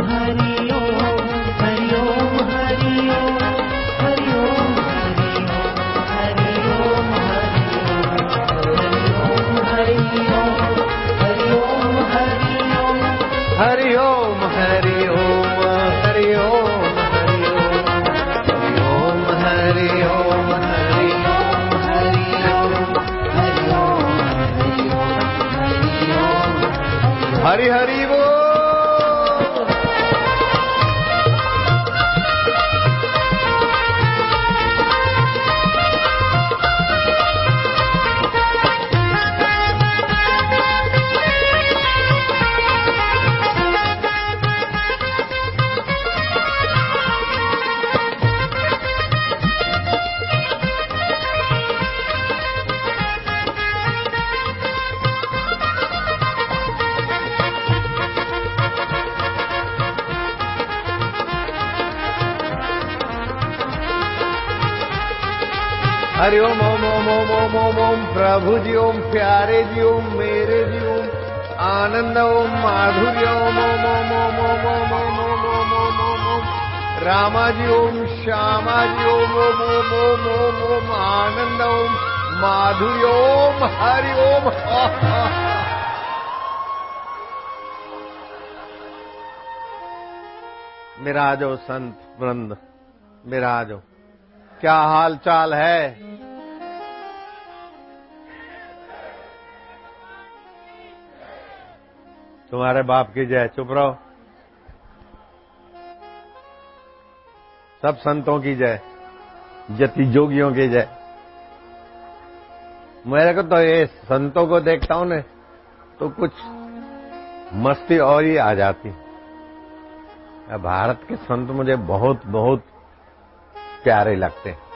हरि ओम, हरि ओम, हरि ओम, हरि ओम, हरि ओम, हरि ओम, हरि ओम, हरि ओम, हरि ओम, हरि ओम, हरि ओम, हरि ओम, हरि ओम, हरि हरि बोल। हरि ओम ओम ओम ओम ओम ओम ओम प्रभु जी ओम प्यारे जी ओम मेरे जी ओम आनंद ओम माधुर्य ओम ओम ओम ओम ओम ओम ओम ओम ओम ओम ओम ओम रामा जी ओम श्यामा जी ओम ओम ओम ओम ओम ओम आनंद ओम माधुर्य ओम हरि ओम। मिराजो संत वृंद, मिराजो। क्या हाल चाल है? तुम्हारे बाप की जय। चुप रहो। सब संतों की जय, जति जोगियों की जय। मेरे को तो ये संतों को देखता हूं ना तो कुछ मस्ती और ही आ जाती। भारत के संत मुझे बहुत बहुत प्यारे लगते हैं।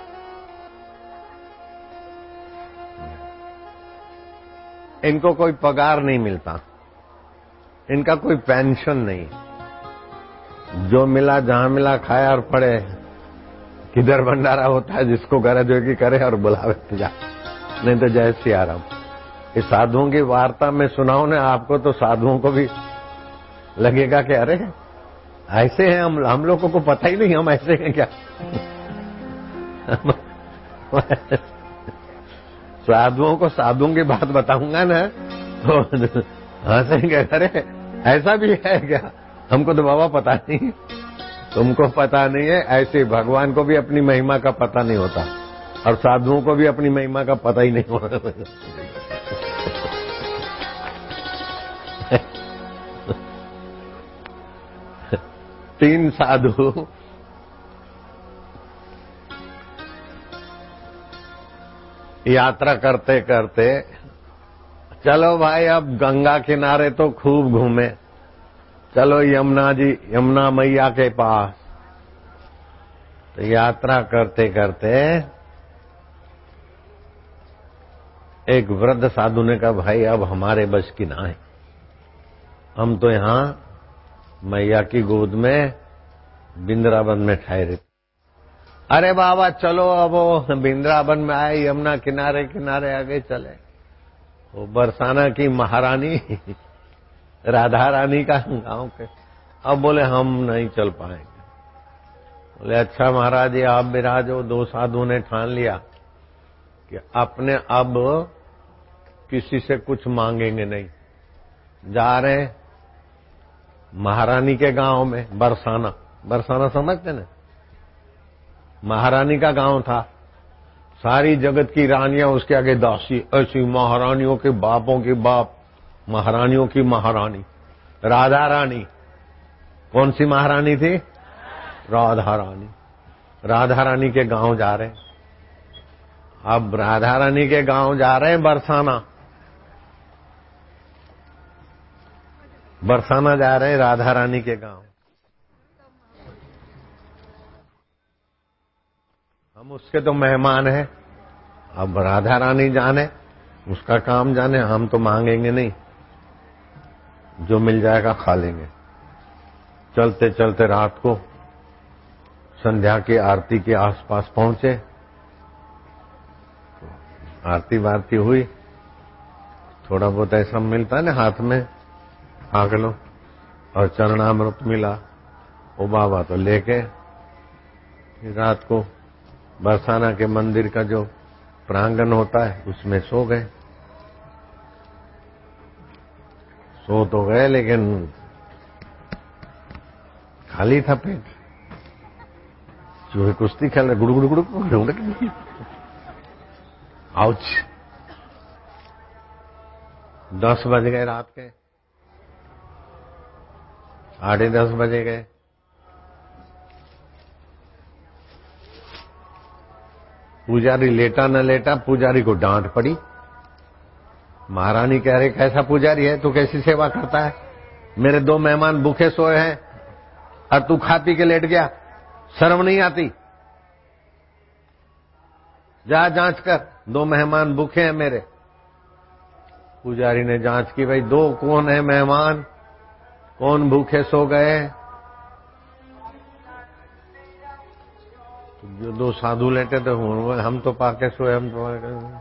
इनको कोई पगार नहीं मिलता, इनका कोई पेंशन नहीं, जो मिला जहां मिला खाया और पड़े। किधर भंडारा होता है जिसको गरज होगी करे और बुलावे तो जा, नहीं तो जय सिया राम। इस साधुओं की वार्ता में सुनाओ ना आपको तो साधुओं को भी लगेगा कि अरे ऐसे हैं हम लोगों को पता ही नहीं हम ऐसे हैं क्या। साधुओं को साधुओं की बात बताऊंगा ना तो हंसेंगे, अरे ऐसा भी है क्या, हमको तो बाबा पता नहीं। तुमको पता नहीं है, ऐसे भगवान को भी अपनी महिमा का पता नहीं होता और साधुओं को भी अपनी महिमा का पता ही नहीं होता। 3 साधु यात्रा करते करते, चलो भाई अब गंगा किनारे तो खूब घूमे, चलो यमुना मैया के पास। तो यात्रा करते करते एक वृद्ध साधु ने कहा भाई अब हमारे बस की ना है, हम तो यहाँ मैया की गोद में वृंदावन में ठहरे। अरे बाबा चलो अब वृंदावन में आए, यमुना किनारे किनारे आगे चले। वो बरसाना की महारानी राधा रानी का गांव के, अब बोले हम नहीं चल पाएंगे। बोले अच्छा महाराज जी आप विराजो। 2 साधुओं ने ठान लिया कि अपने अब किसी से कुछ मांगेंगे नहीं। जा रहे महारानी के गांव में, बरसाना समझते ना, महारानी का गांव था। सारी जगत की रानियां उसके आगे दासी, ऐसी महारानियों के बापों की बाप, महारानियों की महारानी राधा रानी। कौन सी महारानी थी? राधा रानी। राधा रानी के गांव जा रहे हैं। अब राधा रानी के गांव जा रहे हैं बरसाना जा रहे हैं राधा रानी के गांव। हम उसके तो मेहमान हैं, अब राधा रानी जाने, उसका काम जाने, हम तो मांगेंगे नहीं, जो मिल जाएगा खा लेंगे। चलते चलते रात को संध्या की आरती के आसपास पहुंचे। आरती वारती हुई, थोड़ा बहुत ऐसा मिलता है ना हाथ में, आग लो, और चरणामृत मिला। वो बाबा तो लेके रात को बरसाना के मंदिर का जो प्रांगण होता है उसमें सो गए। सो तो गए लेकिन खाली था पेट। चूहे कुश्ती खेल रहे, गुड़ गुड़ गुड़ गुड़। आउच। 10 बज गए रात के, 10:30 बजे गए। पुजारी लेटा न लेटा, पुजारी को डांट पड़ी। महारानी कह रही कैसा पुजारी है तू, कैसी सेवा करता है? मेरे 2 मेहमान भूखे सोए हैं और तू खा पी के लेट गया, शर्म नहीं आती? जा जांच कर, 2 मेहमान भूखे हैं मेरे। पुजारी ने जांच की, भाई 2 कौन है मेहमान, कौन भूखे सो गए? जो 2 साधु लेटे थे हम तो पाके सोए, हम तो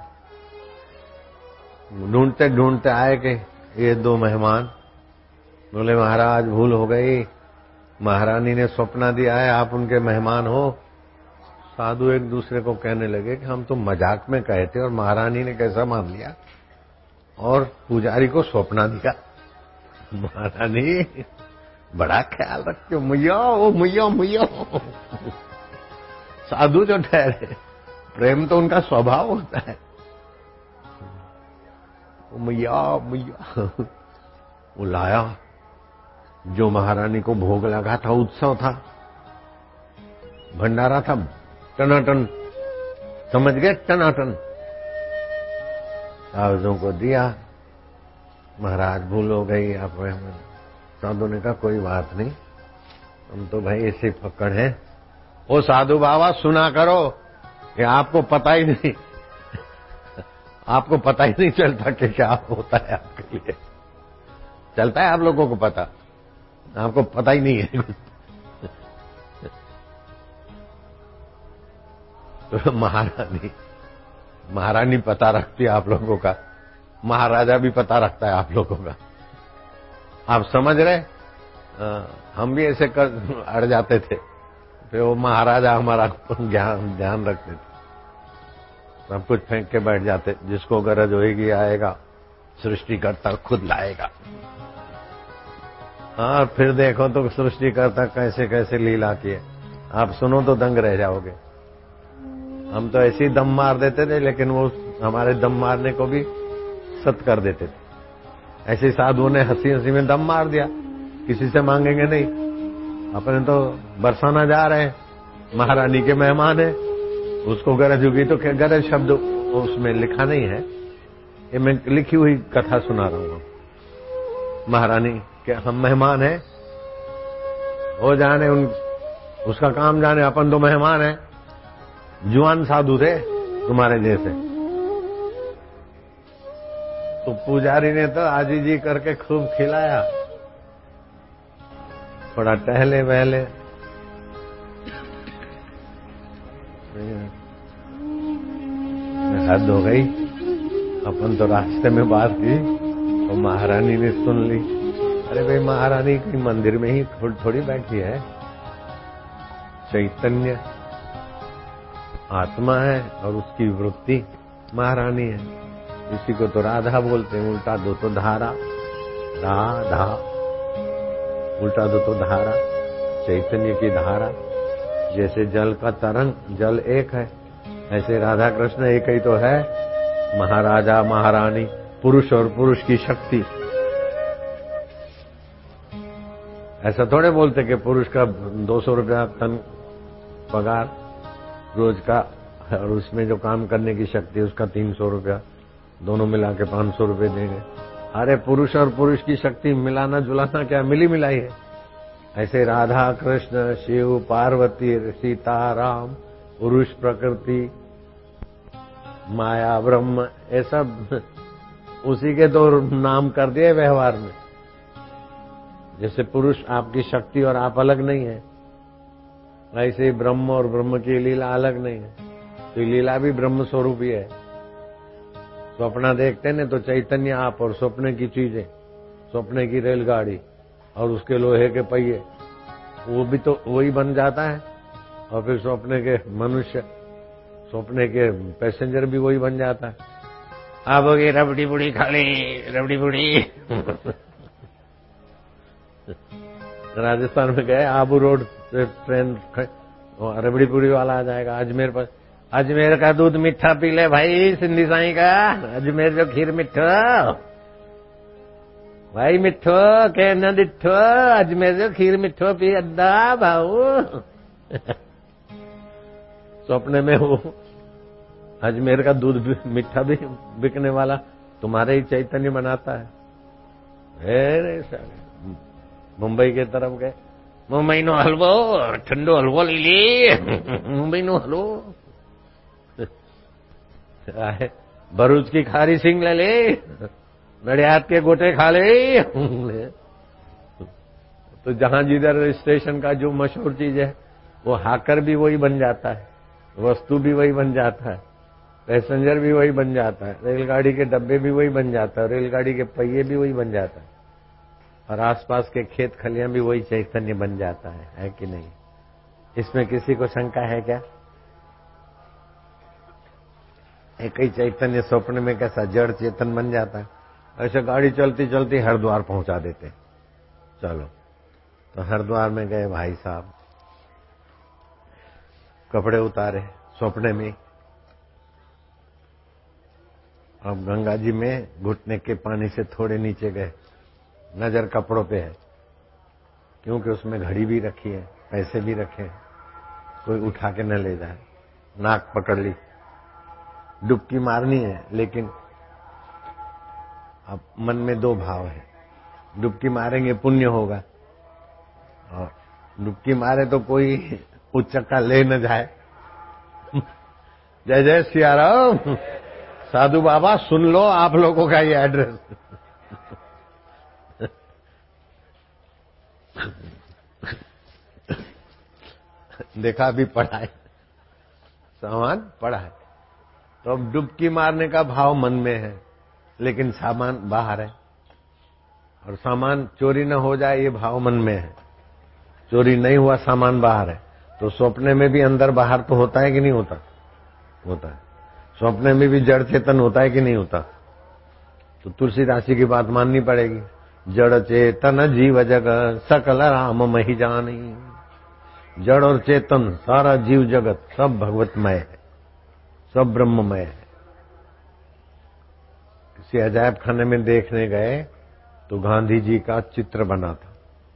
ढूंढते ढूंढते आए कि ये 2 मेहमान। बोले महाराज भूल हो गई, महारानी ने सपना दिया है आप उनके मेहमान हो। साधु एक दूसरे को कहने लगे कि हम तो मजाक में कहे थे और महारानी ने कैसा मान लिया और पुजारी को सपना दिया। महारानी बड़ा ख्याल रखते हो, मुयो ओ मुयो मुयो। साधु जो ठहरे, प्रेम तो उनका स्वभाव होता है। मुया मुया वो लाया, जो महारानी को भोग लगा था, उत्सव था, भंडारा था, टनाटन, समझ गए, टनाटन। साधुओं को दिया। महाराज भूल हो गई आप। साधु ने कहा कोई बात नहीं, हम तो भाई ऐसे पकड़ हैं। ओ साधु बाबा सुना करो कि आपको पता ही नहीं, आपको पता ही नहीं चलता कि क्या होता है आपके लिए। चलता है आप लोगों को पता, आपको पता ही नहीं है। तो महारानी पता रखती है आप लोगों का, महाराजा भी पता रखता है आप लोगों का। आप समझ रहे? हम भी ऐसे कर अड़ जाते थे, फिर वो महाराजा हमारा ध्यान रखते थे। सब कुछ फेंक के बैठ जाते, जिसको गरज होएगी आएगा, सृष्टिकर्ता खुद लाएगा। हाँ फिर देखो तो सृष्टिकर्ता कैसे कैसे लीला की है, आप सुनो तो दंग रह जाओगे। हम तो ऐसे ही दम मार देते थे, लेकिन वो हमारे दम मारने को भी सत कर देते थे। ऐसे साधुओं ने हंसी हंसी में दम मार दिया, किसी से मांगेंगे नहीं, अपने तो बरसाना जा रहे हैं, महारानी के मेहमान है, उसको गरज होगी तो क्या। गरज शब्द उसमें लिखा नहीं है, ये मैं लिखी हुई कथा सुना रहा हूं। महारानी के हम मेहमान हैं, वो जाने उसका काम जाने, अपन तो मेहमान है। जुआन साधु थे तुम्हारे जैसे। तो पुजारी ने तो आजीजी करके खूब खिलाया, थोड़ा टहले वहले। हद हो गई, अपन तो रास्ते में बात की और महारानी ने सुन ली। अरे भाई महारानी की मंदिर में ही थोड़ी बैठी है, चैतन्य आत्मा है और उसकी वृत्ति महारानी है। इसी को तो राधा बोलते हैं, उल्टा दो तो धारा, राधा उल्टा दो तो धारा, चैतन्य की धारा। जैसे जल का तरंग, जल एक है, ऐसे राधा कृष्ण एक ही तो है। महाराजा महारानी, पुरुष और पुरुष की शक्ति। ऐसा थोड़े बोलते कि पुरुष का 200 रुपया तन पगार रोज का, और उसमें जो काम करने की शक्ति है उसका 300 रुपया, दोनों मिला के 500 रुपये देंगे। अरे पुरुष और पुरुष की शक्ति मिलाना जुलाना क्या, मिली मिलाई है। ऐसे राधा कृष्ण, शिव पार्वती, सीता राम, पुरुष प्रकृति, माया ब्रह्म, ये सब उसी के दो नाम कर दिए व्यवहार में। जैसे पुरुष आपकी शक्ति और आप अलग नहीं है, ऐसे ही ब्रह्म और ब्रह्म की लीला अलग नहीं है। तो लीला भी ब्रह्म स्वरूप ही है। स्वप्न देखते न तो चैतन्य आप और स्वप्न की चीजें, स्वप्न की रेलगाड़ी, और उसके लोहे के पहिए, वो भी तो वही बन जाता है। और फिर सपने के मनुष्य, सपने के पैसेंजर भी वही बन जाता है। अब होगी रबड़ी बुड़ी खाली, रबड़ी बुड़ी। राजस्थान में गए, आबू रोड पे ट्रेन, रबड़ी पूरी वाला आ जाएगा अजमेर पर। अजमेर का दूध मीठा पी ले भाई, सिंधी साईं का अजमेर जो खीर मिठो भाई, मिठो के न डिठो, अजमेर जो खीर मिठो पी अद्दा भाऊ। सपने में वो अजमेर का दूध भी मीठा भी बिकने वाला तुम्हारे ही चैतन्य बनाता है। अरे सारे मुंबई के तरफ गए, मुंबई नो हलवो, ठंडो हलवो ले ली, मुंबई नो हलवो। भरूच की खारी सिंग ले ले, नडियाद के गोटे खा ले। तो जहां जिधर स्टेशन का जो मशहूर चीज है, वो हाकर भी वही बन जाता है, वस्तु भी वही बन जाता है, पैसेंजर भी वही बन जाता है, रेलगाड़ी के डब्बे भी वही बन जाता है, रेलगाड़ी के पहिए भी वही बन जाता है, और आसपास के खेत खलियां भी वही चैतन्य बन जाता है कि नहीं? इसमें किसी को शंका है क्या? एक ही चैतन्य स्वप्न में कैसा जड़ चेतन बन जाता है। ऐसे गाड़ी चलती चलती हरिद्वार पहुंचा देते। चलो, तो हरिद्वार में गए भाई साहब, कपड़े उतारे स्वप्ने में। अब गंगा जी में घुटने के पानी से थोड़े नीचे गए, नजर कपड़ों पे है, क्योंकि उसमें घड़ी भी रखी है, पैसे भी रखे हैं, कोई उठा के न ले जाए। नाक पकड़ ली, डुबकी मारनी है, लेकिन अब मन में दो भाव है। डुबकी मारेंगे पुण्य होगा, और डुबकी मारे तो कोई उच्चक्का ले न जाए। जय जय सिया राम। साधु बाबा सुन लो आप लोगों का ये एड्रेस। देखा, अभी पढ़ा है, सामान पढ़ा है। तो अब डुबकी मारने का भाव मन में है, लेकिन सामान बाहर है, और सामान चोरी न हो जाए ये भाव मन में है। चोरी नहीं हुआ, सामान बाहर है, तो स्वप्ने में भी अंदर बाहर तो होता है कि नहीं होता? होता है। स्वप्ने में भी जड़ चेतन होता है कि नहीं होता? तो तुलसी राशि की बात माननी पड़ेगी। जड़ चेतन जीव जग सकल राम मही जानी। जड़ और चेतन सारा जीव जगत सब भगवतमय है, सब ब्रह्ममय है। किसी अजायब खाने में देखने गए तो गांधी जी का चित्र बना था,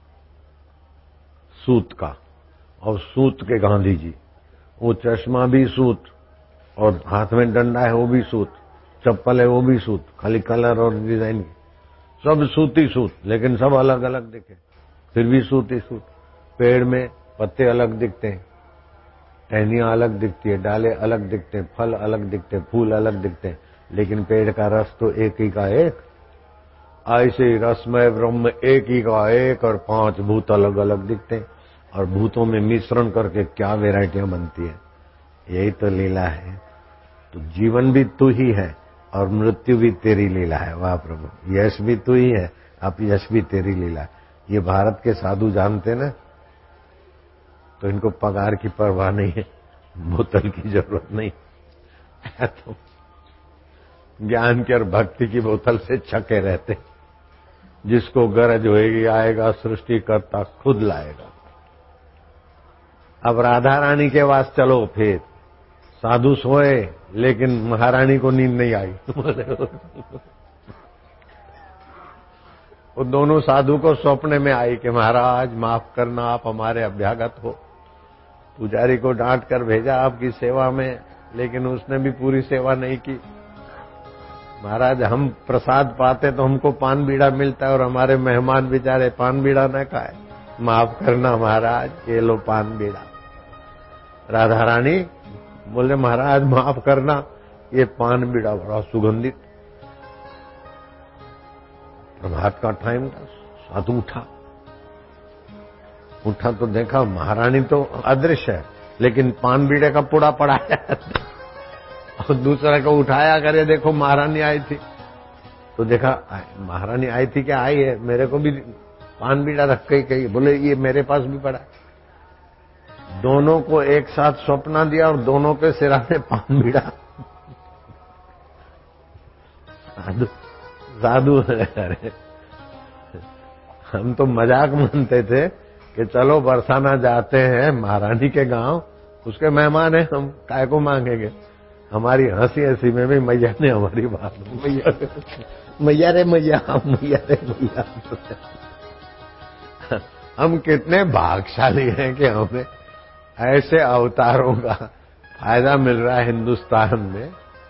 सूत का, और सूत के गांधी जी, वो चश्मा भी सूत, और हाथ में डंडा है वो भी सूत, चप्पल है वो भी सूत, खाली कलर और डिजाइन सब सूती सूत, लेकिन सब अलग अलग दिखे, फिर भी सूती सूत। पेड़ में पत्ते अलग दिखते हैं, टहनियां अलग दिखती है, डाले अलग दिखते हैं, फल अलग दिखते हैं, फूल अलग दिखते हैं, लेकिन पेड़ का रस तो एक ही का एक। ऐसे रसमय ब्रह्म एक ही का एक, और 5 भूत अलग अलग दिखते हैं, और भूतों में मिश्रण करके क्या वैरायटियां बनती है। यही तो लीला है। तो जीवन भी तू ही है, और मृत्यु भी तेरी लीला है। वाह प्रभु, यश भी तू ही है, अपयश भी तेरी लीला है। ये भारत के साधु जानते ना, तो इनको पगार की परवाह नहीं है, बोतल की जरूरत नहीं है, तो ज्ञान की और भक्ति की बोतल से छके रहते। जिसको गरज होएगी आएगा, सृष्टि करता खुद लाएगा। अब राधा रानी के वास चलो, फिर साधु सोए लेकिन महारानी को नींद नहीं आई। वो दोनों साधु को सौंपने में आई कि महाराज माफ करना, आप हमारे अभ्यागत हो। पुजारी को डांट कर भेजा आपकी सेवा में, लेकिन उसने भी पूरी सेवा नहीं की। महाराज हम प्रसाद पाते तो हमको पान बीड़ा मिलता है, और हमारे मेहमान बेचारे पान बीड़ा न खाए, माफ करना महाराज, ये लो पान बीड़ा। राधा रानी बोले महाराज माफ करना, ये पान बीड़ा बड़ा सुगंधित। प्रभात का टाइम था, साधु उठा तो देखा महारानी तो अदृश्य है, लेकिन पान बीड़े का पुड़ा पड़ा है। और दूसरा को उठाया करे, देखो महारानी आई थी। तो देखा महारानी आई थी क्या, आई है, मेरे को भी पान बीड़ा रख के कही, बोले ये मेरे पास भी पड़ा। दोनों को एक साथ सौंपना दिया और दोनों के सिराने पान बीड़ा। साधु साधु अरे हम तो मजाक मानते थे कि चलो बरसाना जाते हैं महारानी के गांव, उसके मेहमान हैं, हम काय को मांगेंगे। हमारी हंसी हंसी में भी मैया ने हमारी बात, मैया रे मैया, मैया रे मैया। हम कितने भाग्यशाली हैं कि हमें ऐसे अवतारों का फायदा मिल रहा है हिंदुस्तान में।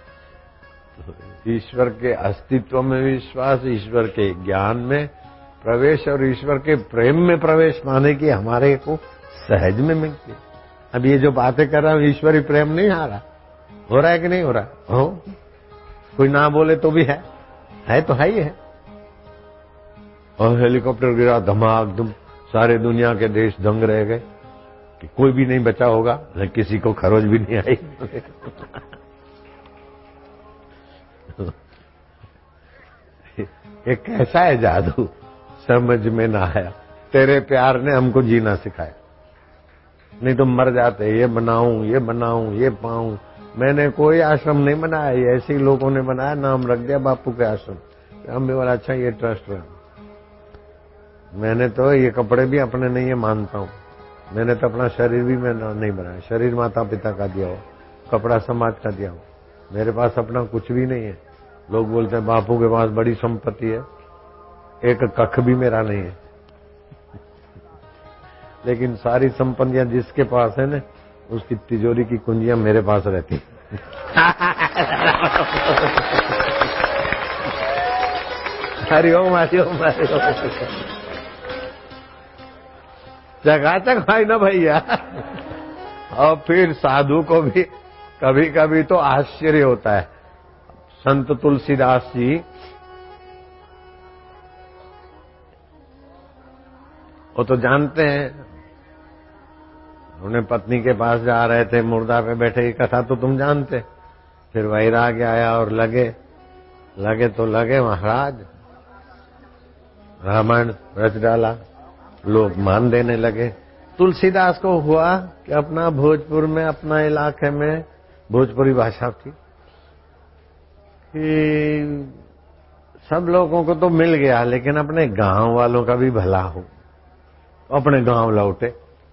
ईश्वर के अस्तित्व में विश्वास, ईश्वर के ज्ञान में प्रवेश और ईश्वर के प्रेम में प्रवेश पाने की हमारे को सहज में मिलती है। अब ये जो बातें कर रहा हूं, ईश्वरी प्रेम नहीं आ रहा, हो रहा है कि नहीं हो रहा? हो, कोई ना बोले तो भी है तो है ही है। और हेलीकॉप्टर गिरा धमाक, सारे दुनिया के देश दंग रह गए कि कोई भी नहीं बचा होगा, किसी को खरोच भी नहीं आई। ये कैसा है जादू, समझ में ना आया। तेरे प्यार ने हमको जीना सिखाया, नहीं तो मर जाते। ये बनाऊं, ये बनाऊं, ये पाऊं। मैंने कोई आश्रम नहीं बनाया, ये ऐसे ही लोगों ने बनाया, नाम रख दिया बापू के आश्रम। हमने बोला अच्छा ये ट्रस्ट है। मैंने तो ये कपड़े भी अपने नहीं है मानता हूं। मैंने तो अपना शरीर भी मैं नहीं बनाया, शरीर माता पिता का दिया हो, कपड़ा समाज का दिया हो। मेरे पास अपना कुछ भी नहीं है। लोग बोलते हैं बापू के पास बड़ी संपत्ति है, एक कख भी मेरा नहीं है। लेकिन सारी संपत्तियां जिसके पास है ना, उसकी तिजोरी की कुंजियां मेरे पास रहती। हरिओम हरिओम हरिओम। चकाचक भाई ना भैया। और फिर साधु को भी कभी कभी तो आश्चर्य होता है। संत तुलसीदास जी वो तो जानते हैं, उन्हें पत्नी के पास जा रहे थे, मुर्दा पे बैठे की कथा तो तुम जानते। फिर वैराग्य आया और लगे तो लगे महाराज, रामायण रच डाला, लोग मान देने लगे। तुलसीदास को हुआ कि अपना भोजपुर में, अपना इलाके में भोजपुरी भाषा थी कि सब लोगों को तो मिल गया, लेकिन अपने गांव वालों का भी भला हो। अपने गांव लौटे।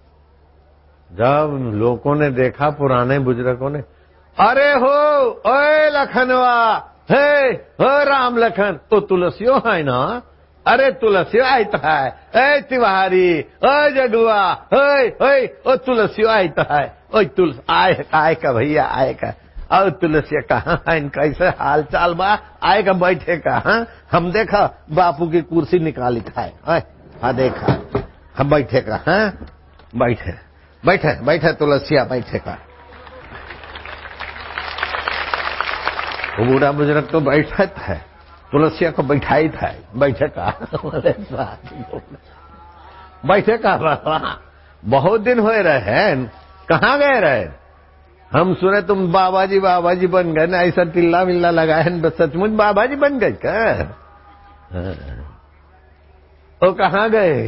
जब लोगों ने देखा, पुराने बुजुर्गों ने, अरे हो ओए लखनवा, हे हो राम लखन, तो तुलसियों है ना, अरे तुलसियों आयता है, ए तिवारी, ओ जगुआ, ओए ओए ओ तुलसियों आयता है, ओ तुलस आए का भैया आए का, और तुलसिया कहाँ है, इनका कैसे हाल चाल बा, आएगा बैठे का। हाँ हम देखा बापू की कुर्सी निकाली था, हाँ देखा हम बैठे का, हाँ बैठे बैठे बैठे तुलसिया बैठे का। वो बूढ़ा बुजुर्ग तो बैठा था, तुलसिया को बैठाई था, बैठे का। बैठे का बहुत दिन हो रहे हैं, कहाँ गए रहे? हम सुने तुम बाबा जी बन गए ना, ऐसा टिल्ला विल्ला लगाए, सचमुच बाबा जी बन गए क्या? वो कहाँ गए?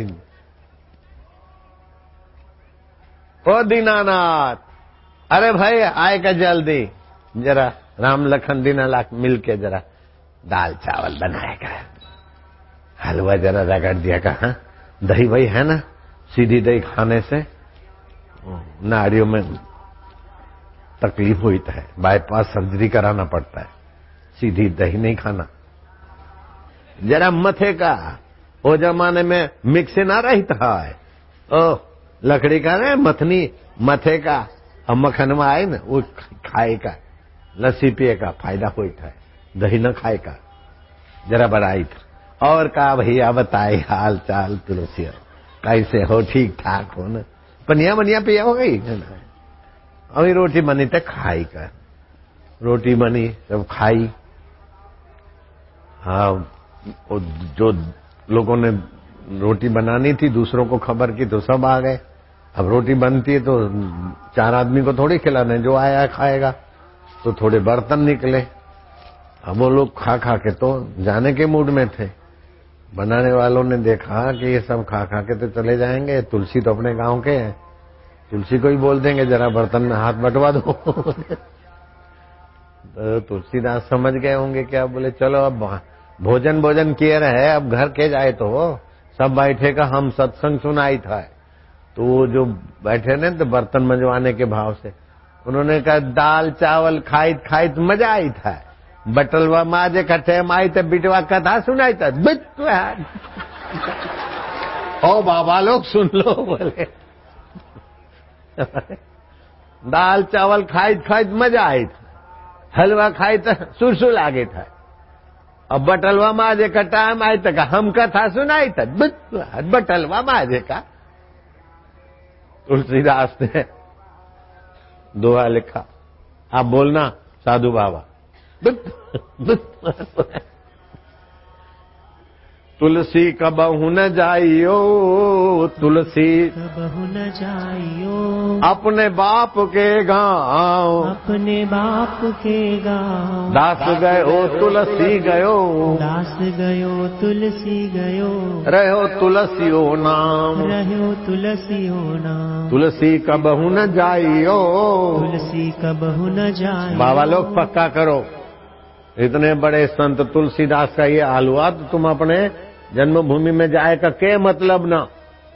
ओ दीनानाथ, अरे भाई आए का जल्दी, जरा राम लखन दीनानाथ मिल के जरा दाल चावल बनाएगा, हलवा जरा रगड़ दिया का। हाँ दही भाई है ना, सीधी दही खाने से नाड़ियों में तकलीफ हुई है, बाईपास सर्जरी कराना पड़ता है, सीधी दही नहीं खाना। जरा मथे का, वो जमाने में मिक्सी ना रही था, ओ लकड़ी का ना मथनी, मथे का, और मखनवा आए ना वो खाए का, लस्सी पिए का फायदा हुई था, दही न खाए का। जरा बढ़ाई था और कहा भैया बताए हाल चाल तुलसिया, कैसे हो, ठीक ठाक हो ना? पनिया बनिया पिया हो गई, अभी रोटी बनी तो खाई का, रोटी बनी सब खाई। हाँ जो लोगों ने रोटी बनानी थी दूसरों को खबर की तो सब आ गए। अब रोटी बनती है तो 4 आदमी को थोड़ी खिलाने, जो आया खाएगा, तो थोड़े बर्तन निकले। अब वो लोग खा खा के तो जाने के मूड में थे। बनाने वालों ने देखा कि ये सब खा खा के तो चले जाएंगे, तुलसी तो अपने गांव के हैं, तुलसी को ही बोल देंगे जरा बर्तन में हाथ बटवा दो। तो तुलसीदास समझ गए होंगे क्या, बोले चलो अब भोजन भोजन किए रहे, अब घर के जाए तो सब बैठे का हम सत्संग सुनाई था। तो वो जो बैठे ने तो बर्तन मंजवाने के भाव से उन्होंने कहा दाल चावल खाइत खाइत मजा आई था, बटलवा माजे का टेम आई तो बिटवा कथा सुनाई था। ओ बाबा लोग सुन लो, बोले दाल चावल खाइत खाइत मजा आई था, हलवा खाई तो सुरसुर आगे था, अब बटलवा माजे का टाइम आई तक हम कथा सुनाई था। बटलवा माजे का तुलसीदास ने दोहा लिखा, आप बोलना साधु बाबा। तुलसी कबहु न जाइयो, तुलसी कबहु न जाइयो, अपने बाप के गाँव, अपने बाप के गाँव। दास गयो तुलसी गयो, दास गयो तुलसी गयो, रहो तुलसियो नाम, रहो तुलसियो नाम। तुलसी कबहु न जाइयो, तुलसी कबहु न जाइयो। बाबा लोग पक्का करो, इतने बड़े संत तुलसीदास का ये हाल हुआ तो तुम अपने जन्मभूमि में जाए का क्या मतलब ना।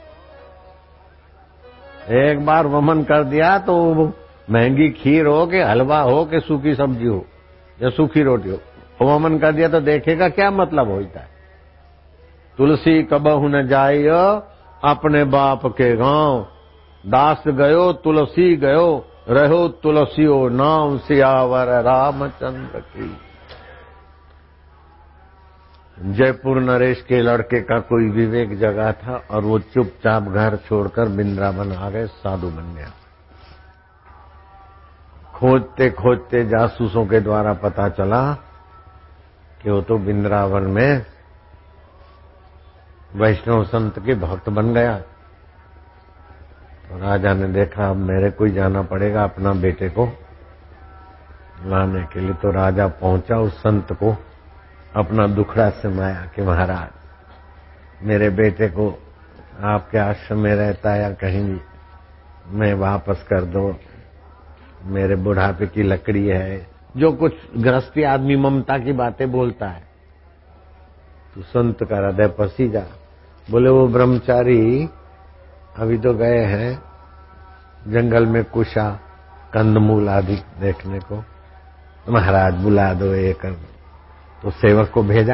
एक बार वमन कर दिया तो महंगी खीर हो के हलवा हो के सूखी सब्जी हो या सूखी रोटी हो, वमन कर दिया तो देखेगा क्या मतलब होता है। तुलसी कबहु न जाइयो, अपने बाप के गांव, दास गयो तुलसी गयो, रहो तुलसियो नाम। सियावर रामचंद्र की। जयपुर नरेश के लड़के का कोई विवेक जगा था और वो चुपचाप घर छोड़कर वृंदावन आ गए, साधु बन गया। खोजते खोजते जासूसों के द्वारा पता चला कि वो तो वृंदावन में वैष्णव संत के भक्त बन गया। तो राजा ने देखा अब मेरे को ही जाना पड़ेगा अपना बेटे को लाने के लिए। तो राजा पहुंचा उस संत को अपना दुखड़ा सुनाया कि महाराज मेरे बेटे को आपके आश्रम में रहता है या कहीं भी, मैं वापस कर दो, मेरे बुढ़ापे की लकड़ी है, जो कुछ गृहस्थी आदमी ममता की बातें बोलता है। तो संत का हृदय पसीजा, बोले वो ब्रह्मचारी अभी तो गए हैं जंगल में कुशा कंदमूल आदि देखने को, तो महाराज बुला दो ये कर दो। तो सेवक को भेजा,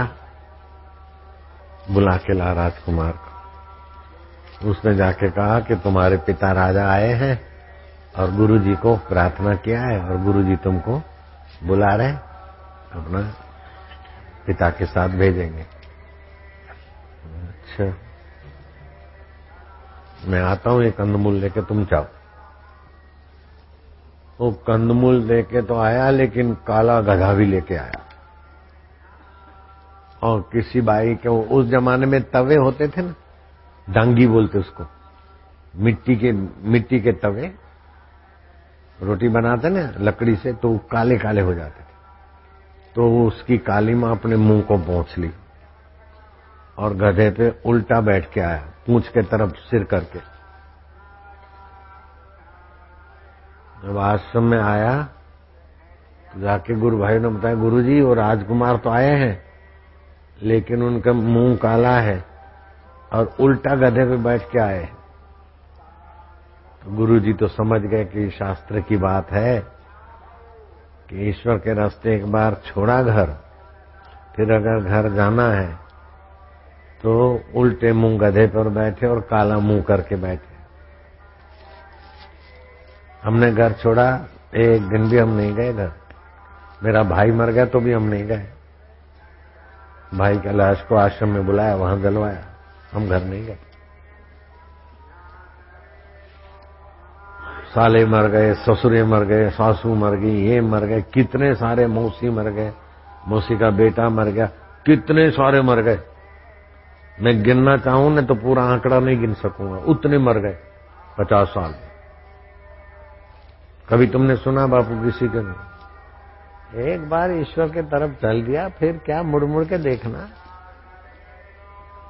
बुला के ला राजकुमार को। उसने जाके कहा कि तुम्हारे पिता राजा आए हैं और गुरुजी को प्रार्थना किया है और गुरुजी तुमको बुला रहे, अपना पिता के साथ भेजेंगे। अच्छा मैं आता हूं, ये कंदमूल लेके तुम जाओ। वो कंदमूल लेके तो आया लेकिन काला गधा भी लेके आया। और किसी बाई के उस जमाने में तवे होते थे ना, डांगी बोलते उसको, मिट्टी के तवे, रोटी बनाते ना लकड़ी से, तो काले काले हो जाते थे। तो उसकी काली मां अपने मुंह को पोंछ ली और गधे पे उल्टा बैठ के आया, पूंछ के तरफ सिर करके। जब आश्रम में आया तो जाके गुरु भाई ने बताया, गुरुजी वो राजकुमार तो आए हैं लेकिन उनका मुंह काला है और उल्टा गधे पे बैठ के आए। तो गुरुजी तो समझ गए कि शास्त्र की बात है कि ईश्वर के रास्ते एक बार छोड़ा घर, फिर अगर घर जाना है तो उल्टे मुंह गधे पर बैठे और काला मुंह करके बैठे। हमने घर छोड़ा, एक दिन भी हम नहीं गए घर। मेरा भाई मर गया तो भी हम नहीं गए। भाई का लाश को आश्रम में बुलाया, वहां जलवाया, हम घर नहीं गए। साले मर गए, ससुरे मर गए, सासू मर गई, ये मर गए, कितने सारे, मौसी मर गए, मौसी का बेटा मर गया, कितने सारे मर गए। मैं गिनना चाहूं ना तो पूरा आंकड़ा नहीं गिन सकूंगा, उतने मर गए 50 साल। कभी तुमने सुना बापू किसी के नहीं? एक बार ईश्वर के तरफ चल दिया, फिर क्या मुड़ मुड़ के देखना।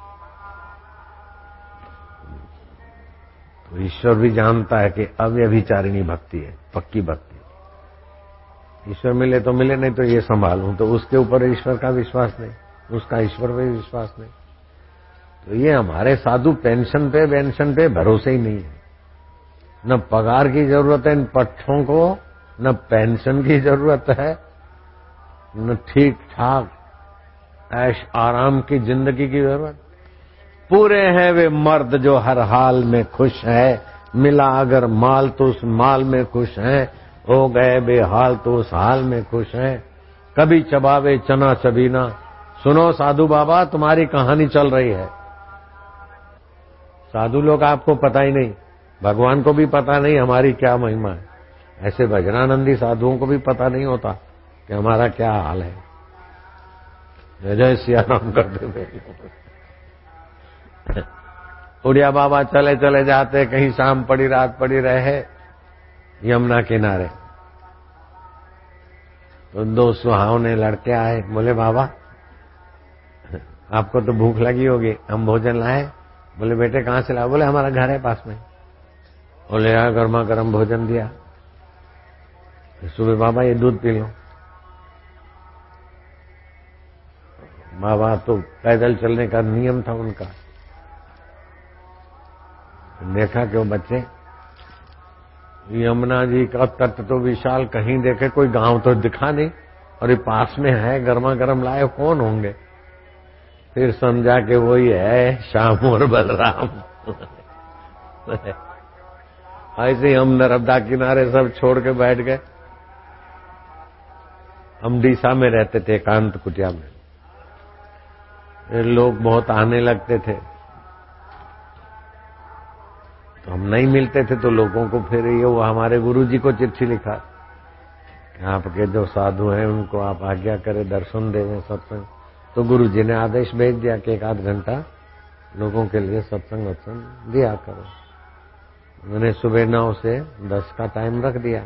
तो ईश्वर भी जानता है कि अव्यभिचारिणी भक्ति है, पक्की भक्ति। ईश्वर मिले तो मिले, नहीं तो ये संभालूं, तो उसके ऊपर ईश्वर का विश्वास नहीं, उसका ईश्वर पे विश्वास नहीं। तो ये हमारे साधु पेंशन पे भरोसे ही नहीं है। न पगार की जरूरत है इन पट्ठों को, न पेंशन की जरूरत है, न ठीक ठाक ऐश आराम की जिंदगी की जरूरत। पूरे हैं वे मर्द जो हर हाल में खुश है, मिला अगर माल तो उस माल में खुश हैं, हो गए बेहाल तो उस हाल में खुश हैं। कभी चबावे चना चबीना, सुनो साधु बाबा तुम्हारी कहानी चल रही है। साधु लोग आपको पता ही नहीं, भगवान को भी पता नहीं हमारी क्या महिमा है। ऐसे भजनानंदी साधुओं को भी पता नहीं होता कि हमारा क्या हाल है। जय जय सिया राम करते थे। उड़िया बाबा चले चले जाते, कहीं शाम पड़ी रात पड़ी रहे यमुना किनारे, तो दो सुहावने लड़के आए, बोले बाबा आपको तो भूख लगी होगी, हम भोजन लाए। बोले बेटे कहाँ से लाए? बोले हमारा घर है पास में। बोले यार गर्मा गर्म भोजन दिया। सुबह बाबा ये दूध पी लो। बाबा तो पैदल चलने का नियम था उनका। देखा कि वो बच्चे, यमुना जी का तट तो विशाल, कहीं देखे कोई गांव तो दिखा नहीं, और ये पास में है, गर्मा गर्म लाए, कौन होंगे? फिर समझा कि वही है श्याम और बलराम। ऐसे ही हम नर्मदा किनारे सब छोड़ के बैठ गए। हम डीसा में रहते थे, एकांत कुटिया में। लोग बहुत आने लगते थे, तो हम नहीं मिलते थे, तो लोगों को फिर ये वो हमारे गुरुजी को चिट्ठी लिखा, आपके जो साधु हैं उनको आप आज्ञा करें दर्शन देवें सत्संग। तो गुरुजी ने आदेश भेज दिया कि 1 आध घंटा लोगों के लिए सत्संग वत्संग दिया करो। मैंने सुबह 9 से 10 का टाइम रख दिया,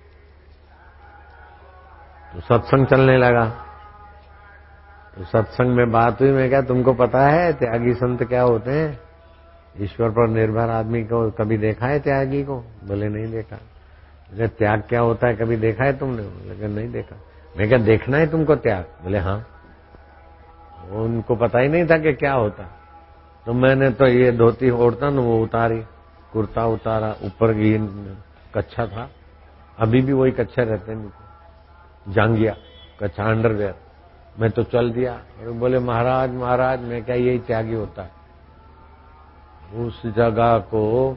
तो सत्संग चलने लगा। तो सत्संग में बात हुई, मैं क्या तुमको पता है त्यागी संत क्या होते हैं? ईश्वर पर निर्भर आदमी को कभी देखा है त्यागी को? बोले नहीं देखा। बोले त्याग क्या होता है कभी देखा है तुमने? बोले नहीं देखा। मैं क्या देखना है तुमको त्याग? बोले हाँ। उनको पता ही नहीं था कि क्या होता। तो मैंने तो ये धोती ओढ़ता न वो उतारी, कुर्ता उतारा, ऊपर ये कच्छा था, अभी भी वही कच्छा रहते हैं, जांगिया कच्छा अंडरवेयर। मैं तो चल दिया। और बोले महाराज महाराज, मैं क्या यही त्यागी होता है? उस जगह को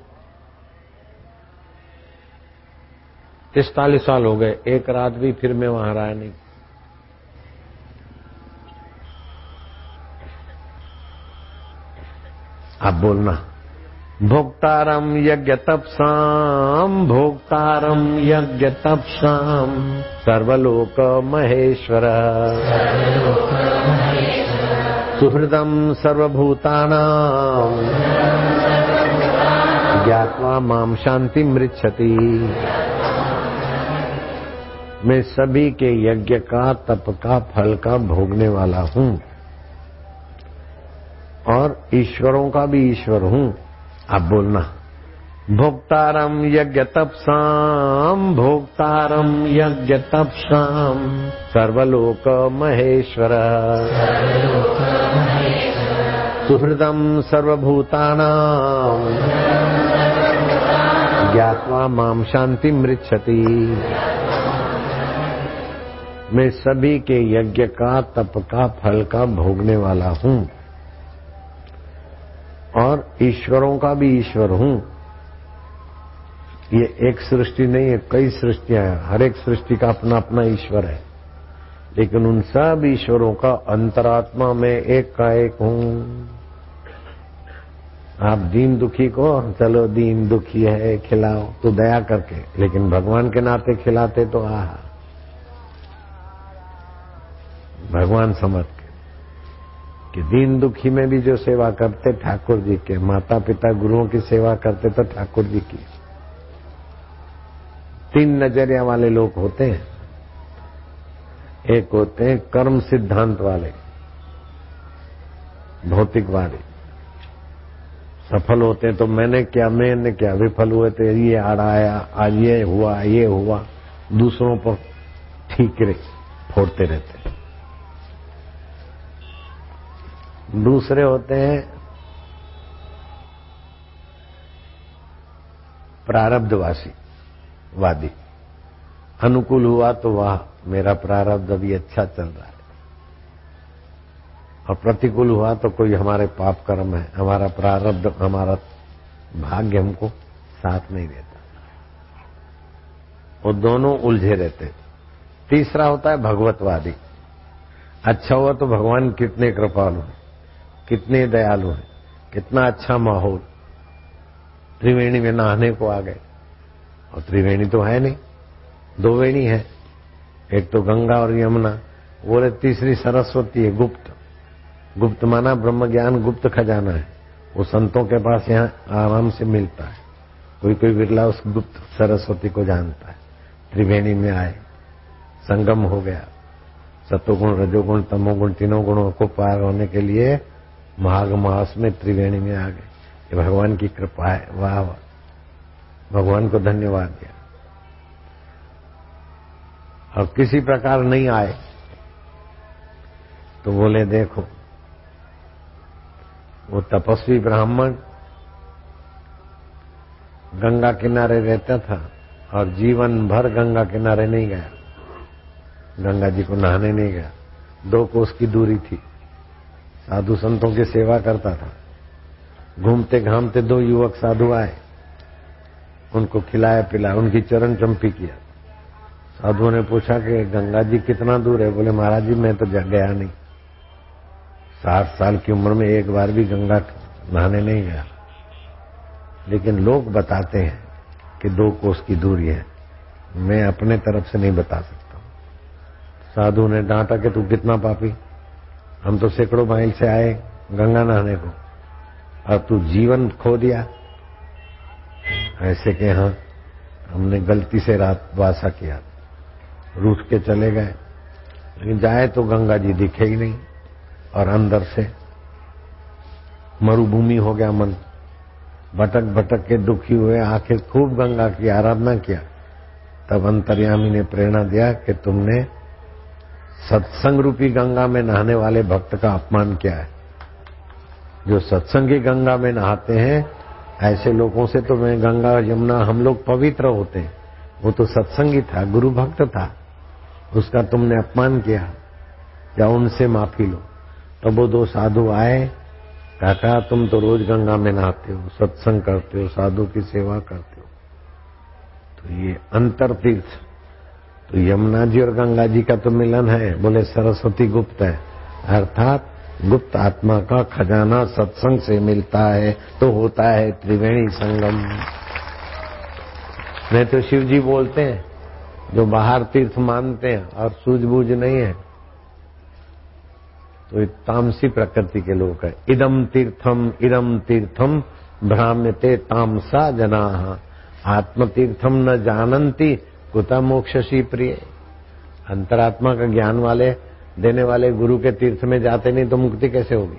43 साल हो गए, एक रात भी फिर मैं वहां रहा नहीं। आप बोलना, भोक्तारम यज्ञ तपसाम, भोक्तारम यज्ञ तपसाम, सर्वलोक महेश्वर, सुहृदम सर्वभूतानां, ज्ञात्वा माम शांति मृच्छति। मैं सभी के यज्ञ का, तप का, फल का भोगने वाला हूं, और ईश्वरों का भी ईश्वर हूं। आप बोलना, भोक्तारम यज्ञ तपसाम, भोक्तारम यज्ञ तपसाम, सर्वलोक महेश्वर, सुहृदम सर्वभूतानां, ज्ञात्वा माम शांति मृच्छति। मैं सभी के यज्ञ का, तप का, फल का भोगने वाला हूं, और ईश्वरों का भी ईश्वर हूं। ये एक सृष्टि नहीं है, कई सृष्टियां हैं, हर एक सृष्टि का अपना अपना ईश्वर है, लेकिन उन सब ईश्वरों का अंतरात्मा में एक का एक हूं। आप दीन दुखी को, चलो दीन दुखी है खिलाओ, तो दया करके, लेकिन भगवान के नाते खिलाते तो भगवान समझ के कि दीन दुखी में भी जो सेवा करते ठाकुर जी के, माता पिता गुरुओं की सेवा करते तो ठाकुर जी की। 3 नजरिया वाले लोग होते हैं। एक होते हैं कर्म सिद्धांत वाले, भौतिकवादी, सफल होते हैं तो मैंने क्या, विफल हुए तो ये आड़ा आया, आज ये हुआ, दूसरों पर ठीकरे फोड़ते रहते हैं। दूसरे होते हैं वादी। अनुकूल हुआ तो वाह, मेरा प्रारब्ध अभी अच्छा चल रहा है, और प्रतिकूल हुआ तो कोई हमारे पाप कर्म है, हमारा प्रारब्ध, हमारा भाग्य हमको साथ नहीं देता। वो दोनों उलझे रहते। तीसरा होता है भगवतवादी। अच्छा हुआ तो भगवान कितने कृपालु हैं, कितने दयालु हैं, कितना अच्छा माहौल, त्रिवेणी में नहाने को आ गए। और त्रिवेणी तो है नहीं, दो वेणी है, एक तो गंगा और यमुना, बोले तीसरी सरस्वती है। गुप्त माना ब्रह्म ज्ञान, गुप्त खजाना है, वो संतों के पास यहाँ आराम से मिलता है। कोई बिरला उस गुप्त सरस्वती को जानता है। त्रिवेणी में आए, संगम हो गया, सतोगुण रजोगुण तमोगुण तीनों गुणों को पार होने के लिए माघ मास में त्रिवेणी में आ गए। ये भगवान की कृपा है, वाह वाह, भगवान को धन्यवाद दिया। और किसी प्रकार नहीं आए तो बोले देखो, वो तपस्वी ब्राह्मण गंगा किनारे रहता था और जीवन भर गंगा किनारे नहीं गया, गंगा जी को नहाने नहीं गया। 2 कोस की दूरी थी, साधु संतों की सेवा करता था। घूमते घामते 2 युवक साधु आए, उनको खिलाया पिलाया, उनकी चरण चंपी किया। साधुओं ने पूछा कि गंगा जी कितना दूर है? बोले महाराज जी मैं तो गया नहीं, 60 साल की उम्र में एक बार भी गंगा नहाने नहीं गया, लेकिन लोग बताते हैं कि 2 कोस की दूरी है, मैं अपने तरफ से नहीं बता सकता। साधु ने डांटा कि तू कितना पापी, हम तो सैकड़ों माइल से आए गंगा नहाने को, और तू जीवन खो दिया। ऐसे के हाँ, हमने गलती से रात वासा किया, रूठ के चले गए। लेकिन जाए तो गंगा जी दिखे ही नहीं, और अंदर से मरुभूमि हो गया मन। भटक भटक के दुखी हुए, आखिर खूब गंगा की आराधना किया। तब अंतर्यामी ने प्रेरणा दिया कि तुमने सत्संग रूपी गंगा में नहाने वाले भक्त का अपमान किया है। जो सत्संगी गंगा में नहाते हैं, ऐसे लोगों से तो मैं गंगा यमुना हम लोग पवित्र होते हैं। वो तो सत्संगी था, गुरु भक्त था, उसका तुमने अपमान किया, या उनसे माफी लो। तब वो 2 साधु आए, काका तुम तो रोज गंगा में नहाते हो, सत्संग करते हो, साधु की सेवा करते हो, तो ये अंतर तीर्थ, तो यमुना जी और गंगा जी का तो मिलन है। बोले सरस्वती गुप्त है, अर्थात गुप्त आत्मा का खजाना सत्संग से मिलता है तो होता है त्रिवेणी संगम। नहीं तो शिव जी बोलते हैं, जो बाहर तीर्थ मानते हैं और सूझबूझ नहीं है, तो ये तामसी प्रकृति के लोग हैं। इदम तीर्थम भ्राम्यते तामसा जनाः, आत्म तीर्थम न जानन्ति कुतः मोक्षसी प्रिय। अंतरात्मा का ज्ञान वाले देने वाले गुरु के तीर्थ में जाते नहीं तो मुक्ति कैसे होगी?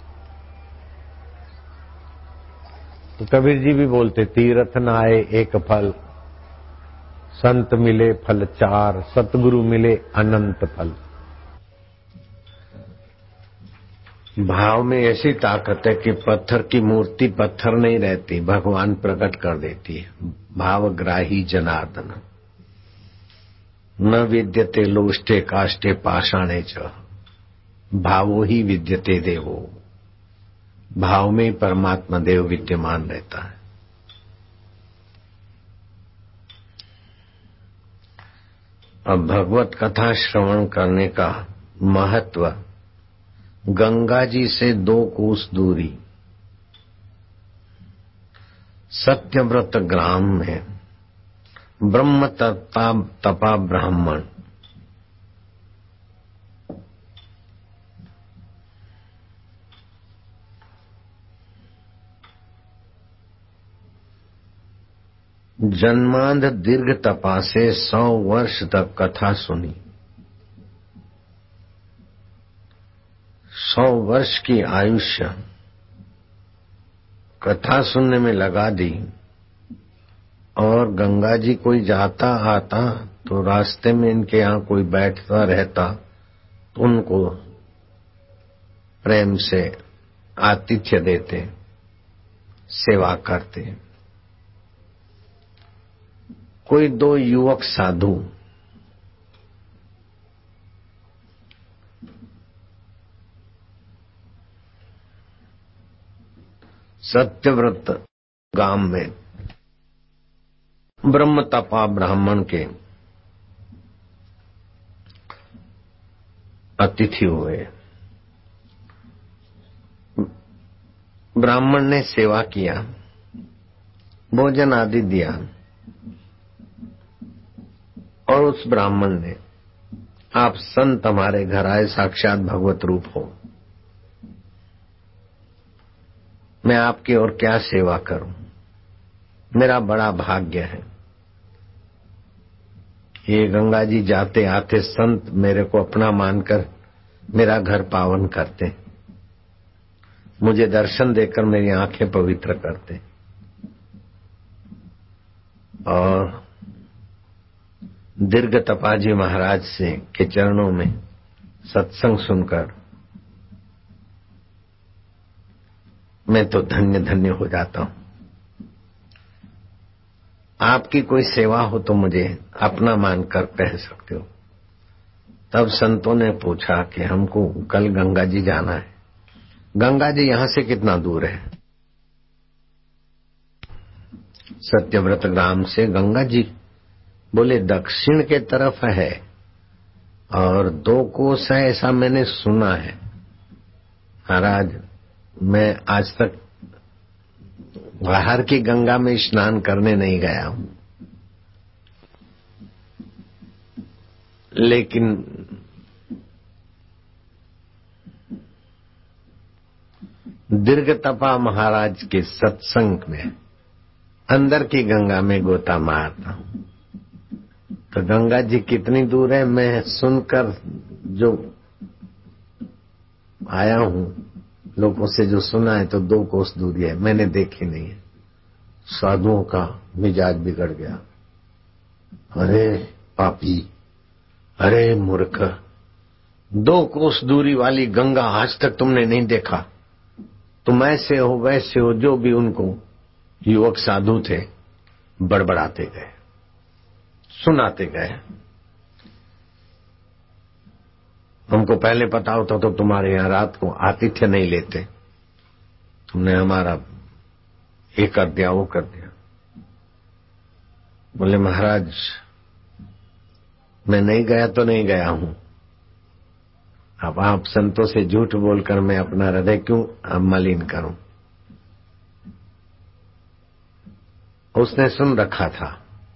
तो कबीर जी भी बोलते, तीर्थ न आए एक फल, संत मिले फल 4, सतगुरु मिले अनंत फल। भाव में ऐसी ताकत है कि पत्थर की मूर्ति पत्थर नहीं रहती, भगवान प्रकट कर देती है। भावग्राही जनार्दन न विद्यते लोष्टे काष्ठे पाषाणे च, भावो ही विद्यते देवो। भाव में परमात्मा देव विद्यमान रहता है। अब भगवत कथा श्रवण करने का महत्व, गंगा जी से 2 कोस दूरी सत्यव्रत ग्राम में ब्रह्म तपा ब्राह्मण जन्मांध दीर्घ तपा से 100 वर्ष तक कथा सुनी। 100 वर्ष की आयुष्य कथा सुनने में लगा दी और गंगा जी कोई जाता आता तो रास्ते में इनके यहाँ कोई बैठता रहता तो उनको प्रेम से आतिथ्य देते, सेवा करते। कोई दो युवक साधु सत्यव्रत गांव में ब्रह्मतपा ब्राह्मण के अतिथि हुए। ब्राह्मण ने सेवा किया, भोजन आदि दिया और उस ब्राह्मण ने, आप संत हमारे घर आए, साक्षात भगवत रूप हो, मैं आपकी और क्या सेवा करूं, मेरा बड़ा भाग्य है। ये गंगा जी जाते आते संत मेरे को अपना मानकर मेरा घर पावन करते, मुझे दर्शन देकर मेरी आंखें पवित्र करते और दीर्घ तपाजी महाराज से के चरणों में सत्संग सुनकर मैं तो धन्य धन्य हो जाता हूं। आपकी कोई सेवा हो तो मुझे अपना मानकर कह सकते हो। तब संतों ने पूछा कि हमको कल गंगा जी जाना है। गंगा जी यहां से कितना दूर है? सत्यव्रत ग्राम से गंगा जी बोले दक्षिण के तरफ है और 2 कोस है, ऐसा मैंने सुना है। महाराज, मैं आज तक बाहर की गंगा में स्नान करने नहीं गया हूं, लेकिन दीर्घतपा महाराज के सत्संग में अंदर की गंगा में गोता मारता हूं। तो गंगा जी कितनी दूर है मैं सुनकर जो आया हूं, लोगों से जो सुना है तो 2 कोस दूरी है, मैंने देखी नहीं है। साधुओं का मिजाज बिगड़ गया। अरे पापी, अरे मूर्ख, 2 कोस दूरी वाली गंगा आज तक तुमने नहीं देखा? तुम ऐसे हो वैसे हो, जो भी उनको युवक साधु थे बड़बड़ाते गए, सुनाते गए। हमको पहले पता होता तो तुम्हारे यहाँ रात को आतिथ्य नहीं लेते, तुमने हमारा ये कर दिया वो कर दिया। बोले महाराज, मैं नहीं गया तो नहीं गया हूं, अब आप संतों से झूठ बोलकर मैं अपना हृदय क्यों मलिन करूं? उसने सुन रखा था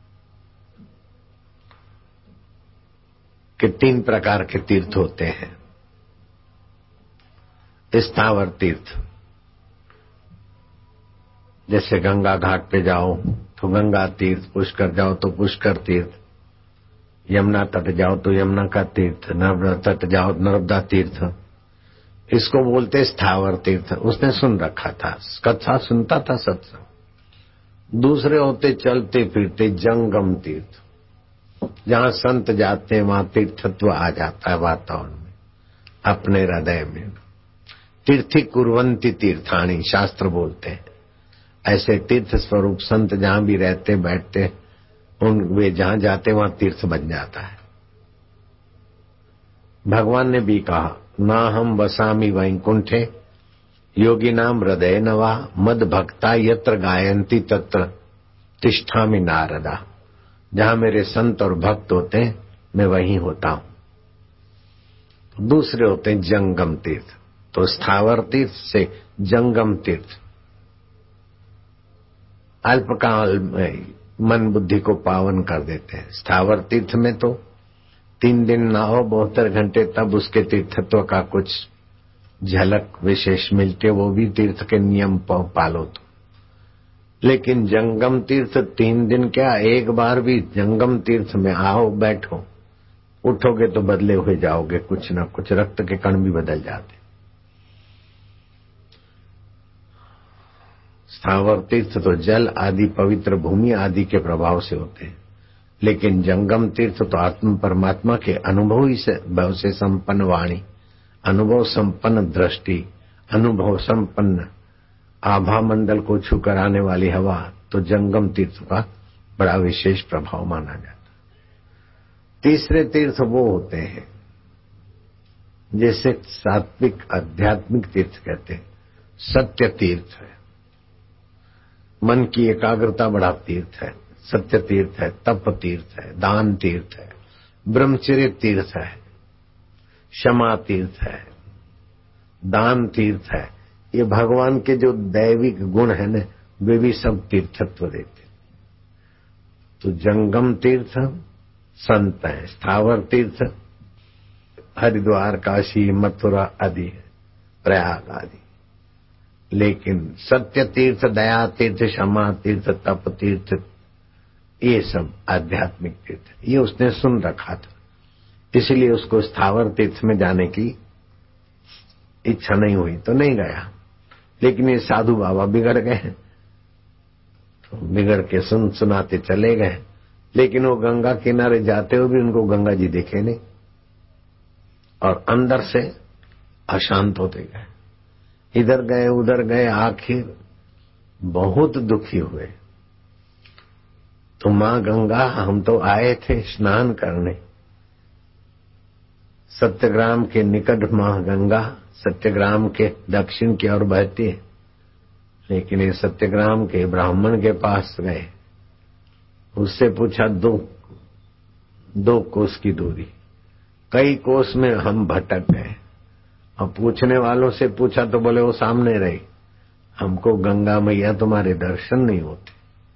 कि 3 प्रकार के तीर्थ होते हैं। स्थावर तीर्थ, जैसे गंगा घाट पे जाओ तो गंगा तीर्थ, पुष्कर जाओ तो पुष्कर तीर्थ, यमुना तट जाओ तो यमुना का तीर्थ, नर्मदा तट जाओ नर्मदा तीर्थ, इसको बोलते स्थावर तीर्थ। उसने सुन रखा था, कथा सुनता था सत्संग। दूसरे होते चलते फिरते जंगम तीर्थ, जहां संत जाते हैं वहां तीर्थत्व आ जाता है वातावरण में, अपने हृदय में। तीर्थी कुर्वन्ति तीर्थानी, शास्त्र बोलते हैं। ऐसे तीर्थ स्वरूप संत जहां भी रहते बैठते, उन वे जहां जाते वहां तीर्थ बन जाता है। भगवान ने भी कहा, ना हम वसामि वैकुंठे योगी नाम हृदय नवा मद भक्ता यत्र गायंती तत्र तिष्ठामि नारदा। जहां मेरे संत और भक्त होते हैं मैं वहीं होता हूं। दूसरे होते हैं जंगम तीर्थ। तो स्थावर तीर्थ से जंगम तीर्थ अल्पकाल में मन बुद्धि को पावन कर देते हैं। स्थावर तीर्थ में तो 3 दिन नहाओ 72 घंटे, तब उसके तीर्थत्व का कुछ झलक विशेष मिलती है, वो भी तीर्थ के नियम पालो तो। लेकिन जंगम तीर्थ 3 दिन क्या, एक बार भी जंगम तीर्थ में आओ बैठो, उठोगे तो बदले हुए जाओगे, कुछ न कुछ रक्त के कण भी बदल जाते। स्थावर तीर्थ तो जल आदि पवित्र भूमि आदि के प्रभाव से होते हैं, लेकिन जंगम तीर्थ तो आत्म परमात्मा के अनुभव ही से भाव से संपन्न वाणी, अनुभव संपन्न दृष्टि, अनुभव संपन्न आभा मंडल को छू कर आने वाली हवा, तो जंगम तीर्थ का बड़ा विशेष प्रभाव माना जाता। तीसरे तीर्थ वो होते हैं जैसे सात्विक आध्यात्मिक तीर्थ कहते हैं। सत्य तीर्थ है, मन की एकाग्रता बड़ा तीर्थ है, सत्य तीर्थ है, तप तीर्थ है, दान तीर्थ है, ब्रह्मचर्य तीर्थ है, क्षमा तीर्थ है, दान तीर्थ है। ये भगवान के जो दैविक गुण है न, वे भी सब तीर्थत्व देते। तो जंगम तीर्थ संत है, स्थावर तीर्थ हरिद्वार, काशी, मथुरा आदि है, प्रयाग आदि। लेकिन सत्य तीर्थ, दया तीर्थ, क्षमा तीर्थ, तप तीर्थ, ये सब आध्यात्मिक तीर्थ। ये उसने सुन रखा था, इसलिए उसको स्थावर तीर्थ में जाने की इच्छा नहीं हुई तो नहीं गया। लेकिन ये साधु बाबा बिगड़ गए, तो बिगड़ के सुनाते चले गए। लेकिन वो गंगा किनारे जाते हुए भी उनको गंगा जी दिखे नहीं और अंदर से अशांत होते गए। इधर गए उधर गए, आखिर बहुत दुखी हुए। तो मां गंगा, हम तो आए थे स्नान करने। सत्यग्राम के निकट मां गंगा सत्यग्राम के दक्षिण की ओर बहती है, लेकिन ये सत्यग्राम के ब्राह्मण के पास गए, उससे पूछा दो कोस की दूरी, कई कोस में हम भटक गए। और पूछने वालों से पूछा तो बोले वो सामने रही, हमको गंगा मैया तुम्हारे दर्शन नहीं होते।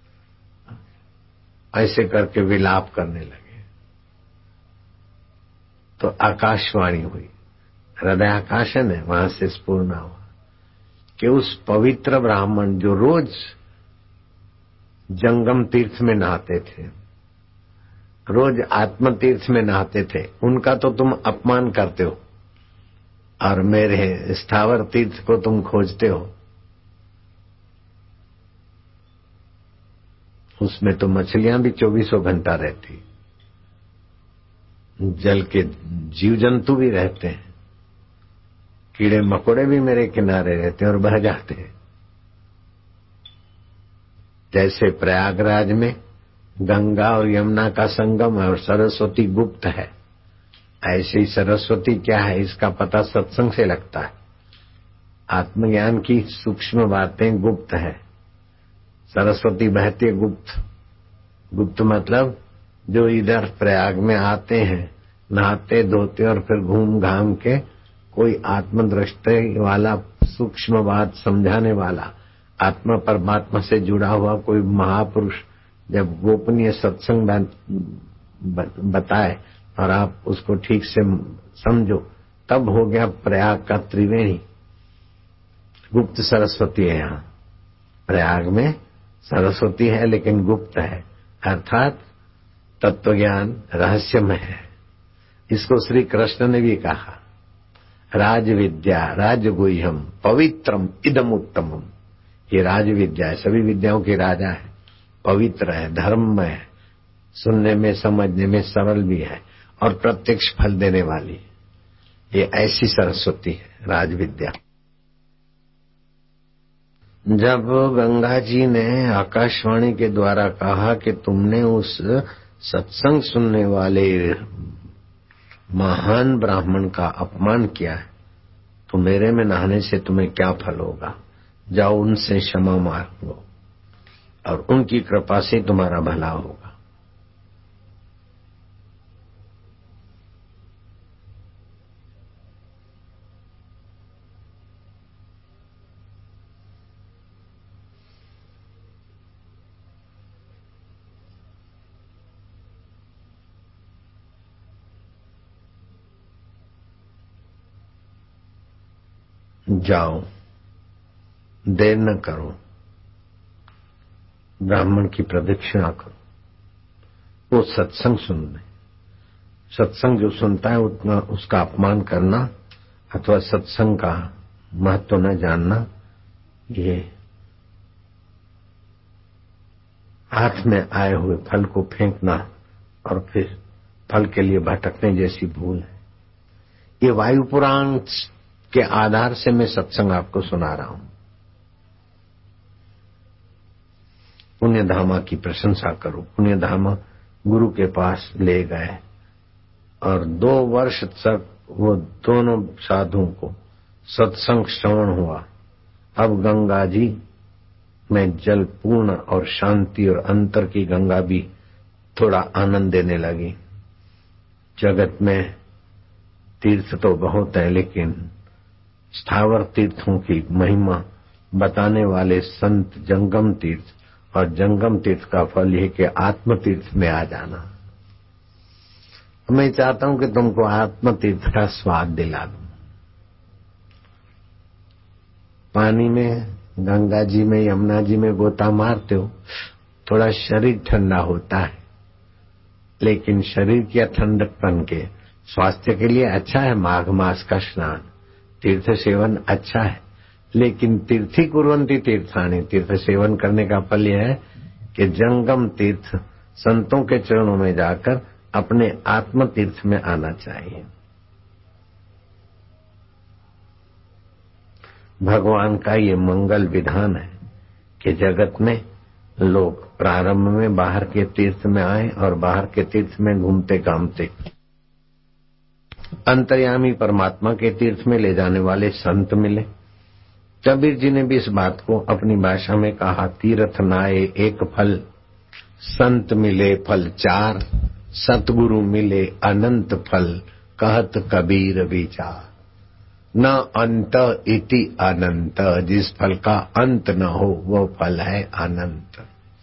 ऐसे करके विलाप करने लगे। तो आकाशवाणी हुई, हृदय आकाश है न, वहां से स्फूर्णा हुआ कि उस पवित्र ब्राह्मण जो रोज जंगम तीर्थ में नहाते थे, रोज आत्म तीर्थ में नहाते थे, उनका तो तुम अपमान करते हो और मेरे स्थावर तीर्थ को तुम खोजते हो। उसमें तो मछलियां भी 24 घंटा रहती, जल के जीव जंतु भी रहते हैं, कीड़े मकोड़े भी मेरे किनारे रहते हैं और बह जाते हैं। जैसे प्रयागराज में गंगा और यमुना का संगम है और सरस्वती गुप्त है, ऐसे ही सरस्वती क्या है इसका पता सत्संग से लगता है। आत्मज्ञान की सूक्ष्म बातें गुप्त है, सरस्वती बहती गुप्त। गुप्त मतलब जो इधर प्रयाग में आते हैं, नहाते धोते और फिर घूम घाम के कोई आत्मदृष्टि वाला सूक्ष्म बात समझाने वाला, आत्मा परमात्मा से जुड़ा हुआ कोई महापुरुष जब गोपनीय सत्संग बताए और आप उसको ठीक से समझो, तब हो गया प्रयाग का त्रिवेणी। गुप्त सरस्वती है यहाँ प्रयाग में, सरस्वती है लेकिन गुप्त है, अर्थात तत्वज्ञान रहस्यमय है। इसको श्री कृष्ण ने भी कहा, राज विद्या राजगुह्यम पवित्रम इदम उत्तमम। ये राज विद्या है, सभी विद्याओं के राजा है, पवित्र है, धर्ममय है, सुनने में समझने में सरल भी है और प्रत्यक्ष फल देने वाली। ये ऐसी सरस्वती है राज विद्या। जब गंगा जी ने आकाशवाणी के द्वारा कहा कि तुमने उस सत्संग सुनने वाले महान ब्राह्मण का अपमान किया है, तो मेरे में नहाने से तुम्हें क्या फल होगा? जाओ उनसे क्षमा मांगो और उनकी कृपा से तुम्हारा भला होगा। जाओ, देर न करो, ब्राह्मण की प्रदक्षिणा करो, वो सत्संग सुनने। सत्संग जो सुनता है उतना उसका अपमान करना अथवा सत्संग का महत्व न जानना, ये हाथ में आए हुए फल को फेंकना और फिर फल के लिए भटकने जैसी भूल है। ये वायु पुराण के आधार से मैं सत्संग आपको सुना रहा हूं। पुण्य धामा की प्रशंसा करो। पुण्य धामा गुरु के पास ले गए और 2 वर्ष तक वो दोनों साधुओं को सत्संग श्रवण हुआ। अब गंगा जी में जल पूर्ण और शांति और अंतर की गंगा भी थोड़ा आनंद देने लगी। जगत में तीर्थ तो बहुत है, लेकिन स्थावर तीर्थों की महिमा बताने वाले संत जंगम तीर्थ, और जंगम तीर्थ का फल यह कि आत्म तीर्थ में आ जाना। मैं चाहता हूं कि तुमको आत्म तीर्थ का स्वाद दिला दूं। पानी में, गंगा जी में, यमुना जी में गोता मारते हो, थोड़ा शरीर ठंडा होता है, लेकिन शरीर की ठंडकपन के स्वास्थ्य के लिए अच्छा है। माघ मास का स्नान, तीर्थ सेवन अच्छा है, लेकिन तीर्थी कुर्वन्ति तीर्थानि, तीर्थ सेवन करने का फल यह है कि जंगम तीर्थ संतों के चरणों में जाकर अपने आत्म तीर्थ में आना चाहिए। भगवान का ये मंगल विधान है कि जगत में लोग प्रारंभ में बाहर के तीर्थ में आए और बाहर के तीर्थ में घूमते घामते अंतर्यामी परमात्मा के तीर्थ में ले जाने वाले संत मिले। कबीर जी ने भी इस बात को अपनी भाषा में कहा, तीर्थ नाए एक फल, संत मिले फल 4, सतगुरु मिले अनंत फल, कहत कबीर विचार। न अंत इति अनंत, जिस फल का अंत न हो वो फल है अनंत।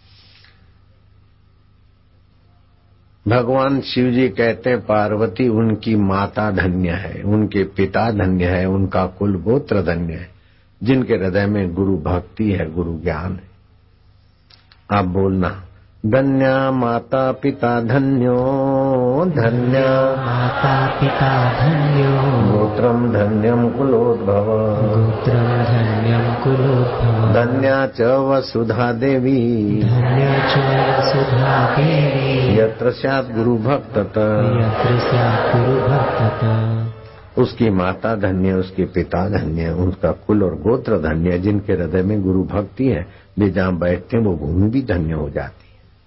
भगवान शिव जी कहते हैं, पार्वती उनकी माता धन्य है, उनके पिता धन्य है, उनका कुल गोत्र धन्य है, जिनके हृदय में गुरु भक्ति है, गुरु ज्ञान है। आप बोलना, धन्या माता पिता धन्यो, धन्या माता पिता धन्यो, गोत्रम धन्यम कुलोद्भव, गोत्रं धन्यं कुलोद्भव, धन्या च वसुधा देवी, धन्या च वसुधा देवी, यत्र स्यात् गुरु भक्तत, यत्र स्यात् गुरु भक्तत। उसकी माता धन्य, उसके पिता धन्य, उनका कुल और गोत्र धन्य, जिनके हृदय में गुरु भक्ति है, वे जहाँ बैठते हैं वो भूमि भी धन्य हो जाती है।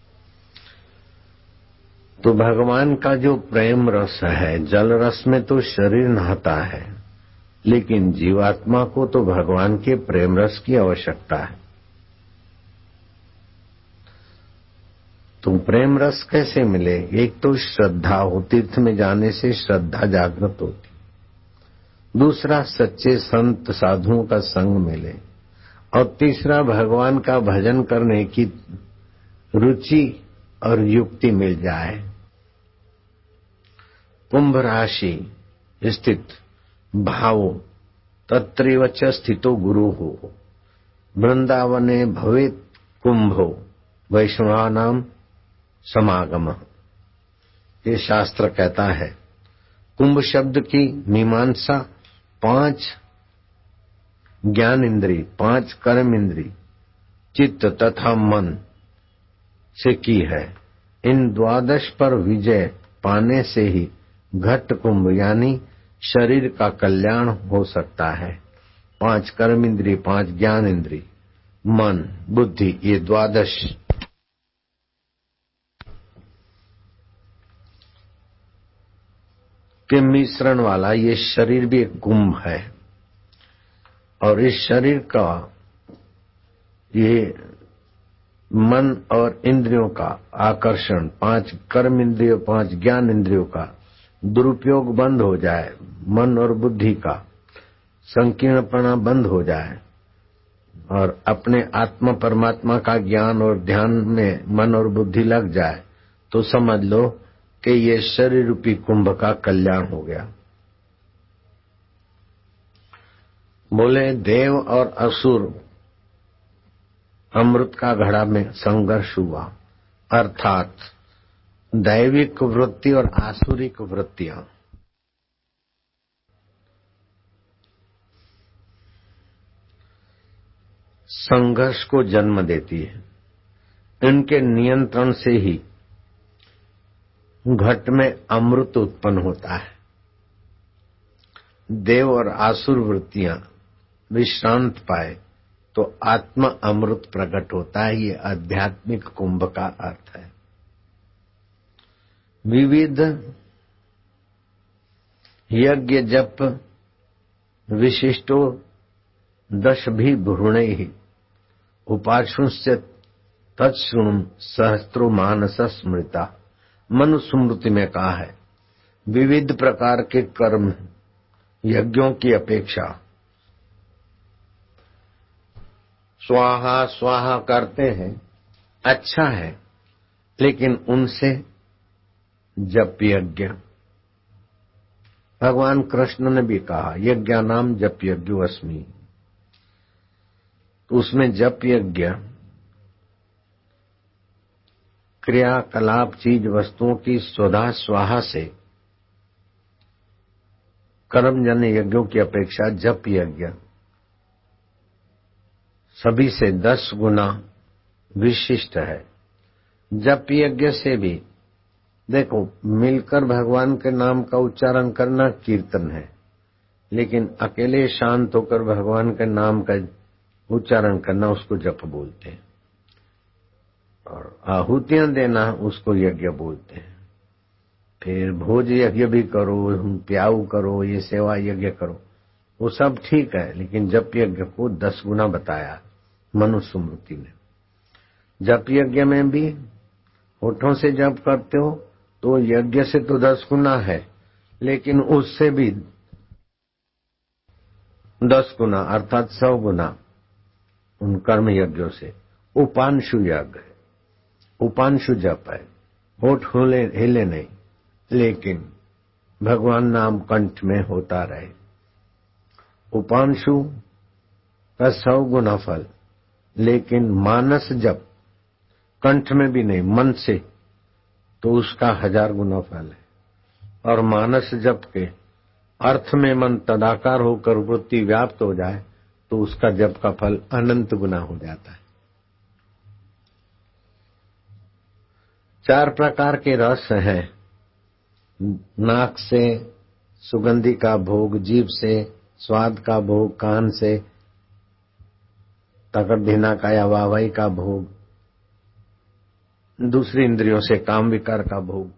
तो भगवान का जो प्रेम रस है, जल रस में तो शरीर नहाता है, लेकिन जीवात्मा को तो भगवान के प्रेम रस की आवश्यकता है। तो प्रेम रस कैसे मिले? एक तो श्रद्धा हो, तीर्थ में जाने से श्रद्धा जागृत होती, दूसरा सच्चे संत साधुओं का संग मिले, और तीसरा भगवान का भजन करने की रुचि और युक्ति मिल जाए। कुंभ राशि स्थित भाव तत्रैव च स्थितो गुरु हो, वृंदावने भवेत् कुंभो वैष्णवानाम समागम। ये शास्त्र कहता है। कुंभ शब्द की मीमांसा 5 ज्ञान इंद्री, 5 कर्म इंद्री, चित्त तथा मन से की है। इन 12 पर विजय पाने से ही घट कुंभ यानी शरीर का कल्याण हो सकता है। 5 कर्म इंद्री, 5 ज्ञान इंद्री, मन, बुद्धि, ये 12 के मिश्रण वाला ये शरीर भी एक कुंभ है। और इस शरीर का ये मन और इंद्रियों का आकर्षण, 5 कर्म इंद्रियों, 5 ज्ञान इंद्रियों का दुरुपयोग बंद हो जाए, मन और बुद्धि का संकीर्णपना बंद हो जाए, और अपने आत्मा परमात्मा का ज्ञान और ध्यान में मन और बुद्धि लग जाए, तो समझ लो कि ये शरीर रूपी कुंभ का कल्याण हो गया। बोले देव और असुर अमृत का घड़ा में संघर्ष हुआ, अर्थात दैविक वृत्ति और आसुरिक वृत्तियां। संघर्ष को जन्म देती है। इनके नियंत्रण से ही घट में अमृत उत्पन्न होता है। देव और आसुर वृत्तियां विश्रांत पाए तो आत्म अमृत प्रकट होता है। ये आध्यात्मिक कुंभ का अर्थ है। विविध यज्ञ जप विशिष्टो दश भी भ्रूणे ही उपाशुष्य तत्शृणु सहस्त्रो मानस स्मृता। मनुस्मृति में कहा है विविध प्रकार के कर्म यज्ञों की अपेक्षा स्वाहा स्वाहा करते हैं, अच्छा है, लेकिन उनसे जप यज्ञ, भगवान कृष्ण ने भी कहा यज्ञानाम जप यज्ञो अस्मि। तो उसमें जप यज्ञ क्रियाकलाप चीज वस्तुओं की स्वधा स्वाहा से कर्मजन्य यज्ञों की अपेक्षा जप यज्ञ सभी से 10 गुना विशिष्ट है। जप यज्ञ से भी देखो, मिलकर भगवान के नाम का उच्चारण करना कीर्तन है, लेकिन अकेले शांत होकर भगवान के नाम का उच्चारण करना उसको जप बोलते हैं, और आहुतियां देना उसको यज्ञ बोलते हैं। फिर भोज यज्ञ भी करो, प्याऊ करो, ये सेवा यज्ञ करो, वो सब ठीक है, लेकिन जप यज्ञ को 10 गुना बताया मनुस्मृति ने। जप यज्ञ में भी होठों से जप करते हो तो यज्ञ से तो 10 गुना है, लेकिन उससे भी 10 गुना अर्थात 100 गुना उन कर्म यज्ञों से उपांशु यज्ञ है, उपांशु जप है। होठ हिले नहीं, लेकिन भगवान नाम कंठ में होता रहे। उपांशु का 100 गुना फल, लेकिन मानस जप कंठ में भी नहीं मन से, तो उसका 1000 गुना फल है। और मानस जप के अर्थ में मन तदाकार होकर वृत्ति व्याप्त हो जाए तो उसका जप का फल अनंत गुना हो जाता है। 4 प्रकार के रस हैं, नाक से सुगंधि का भोग, जीभ से स्वाद का भोग, कान से तकरधिना का या वाहवाही का भोग, दूसरी इंद्रियों से काम विकार का भोग,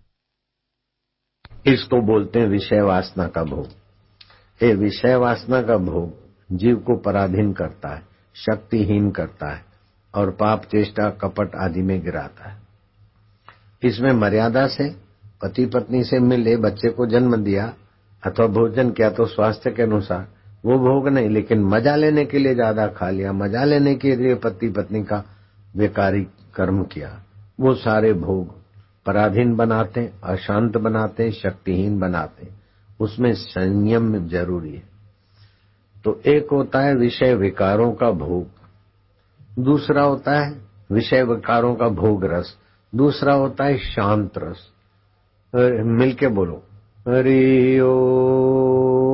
इसको बोलते हैं विषय वासना का भोग। ये विषय वासना का भोग जीव को पराधीन करता है, शक्तिहीन करता है और पाप चेष्टा कपट आदि में गिराता है। इसमें मर्यादा से पति पत्नी से मिले, बच्चे को जन्म दिया अथवा भोजन किया तो स्वास्थ्य के अनुसार वो भोग नहीं, लेकिन मजा लेने के लिए ज्यादा खा लिया, मजा लेने के लिए पति पत्नी का बेकारी कर्म किया, वो सारे भोग पराधीन बनाते, अशांत बनाते, शक्तिहीन बनाते। उसमें संयम जरूरी है। तो एक होता है विषय विकारों का भोग, दूसरा होता है विषय विकारों का भोग रस, दूसरा होता है शांत रस। मिलके बोलो हरि ओम।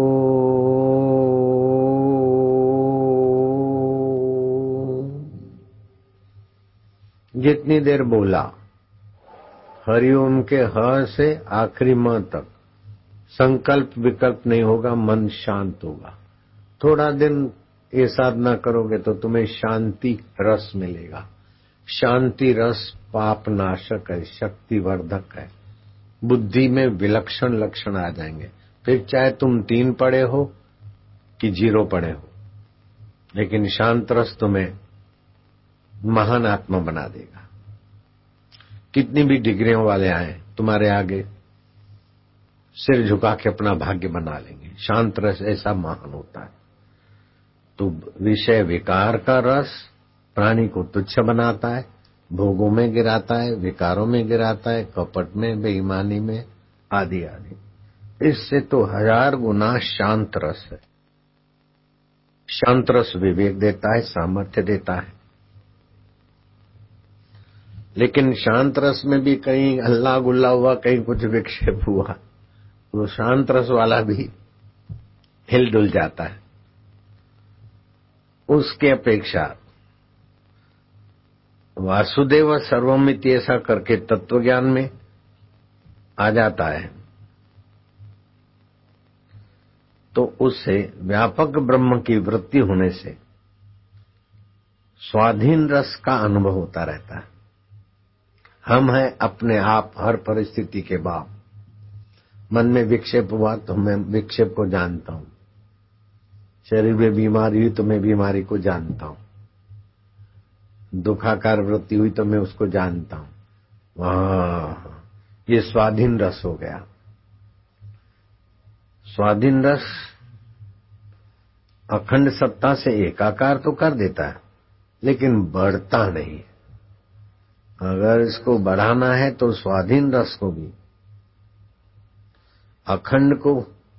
जितनी देर बोला हरिओम के ह से आखिरी म तक संकल्प विकल्प नहीं होगा, मन शांत होगा। थोड़ा दिन ये साधना करोगे तो तुम्हें शांति रस मिलेगा। शांति रस पाप नाशक है, शक्तिवर्धक है, बुद्धि में विलक्षण लक्षण आ जाएंगे। फिर चाहे तुम 3 पढ़े हो कि 0 पढ़े हो, लेकिन शांत रस तुम्हें महान आत्मा बना देगा। कितनी भी डिग्रियों वाले आए तुम्हारे आगे सिर झुका के अपना भाग्य बना लेंगे। शांत रस ऐसा महान होता है। तो विषय विकार का रस प्राणी को तुच्छ बनाता है, भोगों में गिराता है, विकारों में गिराता है, कपट में, बेईमानी में, आदि आदि। इससे तो 1000 गुना शांत रस है। शांत रस विवेक देता है, सामर्थ्य देता है। लेकिन शांत रस में भी कहीं हल्ला गुल्ला हुआ, कहीं कुछ विक्षेप हुआ, वो शांत रस वाला भी हिलडुल जाता है। उसके अपेक्षा वासुदेव सर्वमिति ऐसा करके तत्व ज्ञान में आ जाता है तो उससे व्यापक ब्रह्म की वृत्ति होने से स्वाधीन रस का अनुभव होता रहता है। हम हैं अपने आप हर परिस्थिति के बाप। मन में विक्षेप हुआ तो मैं विक्षेप को जानता हूं, शरीर में बीमारी हुई तो मैं बीमारी को जानता हूं, दुखाकार वृत्ति हुई तो मैं उसको जानता हूं। वाह, ये स्वाधीन रस हो गया। स्वाधीन रस अखंड सत्ता से एकाकार तो कर देता है लेकिन बढ़ता नहीं। अगर इसको बढ़ाना है तो स्वाधीन रस को भी, अखंड को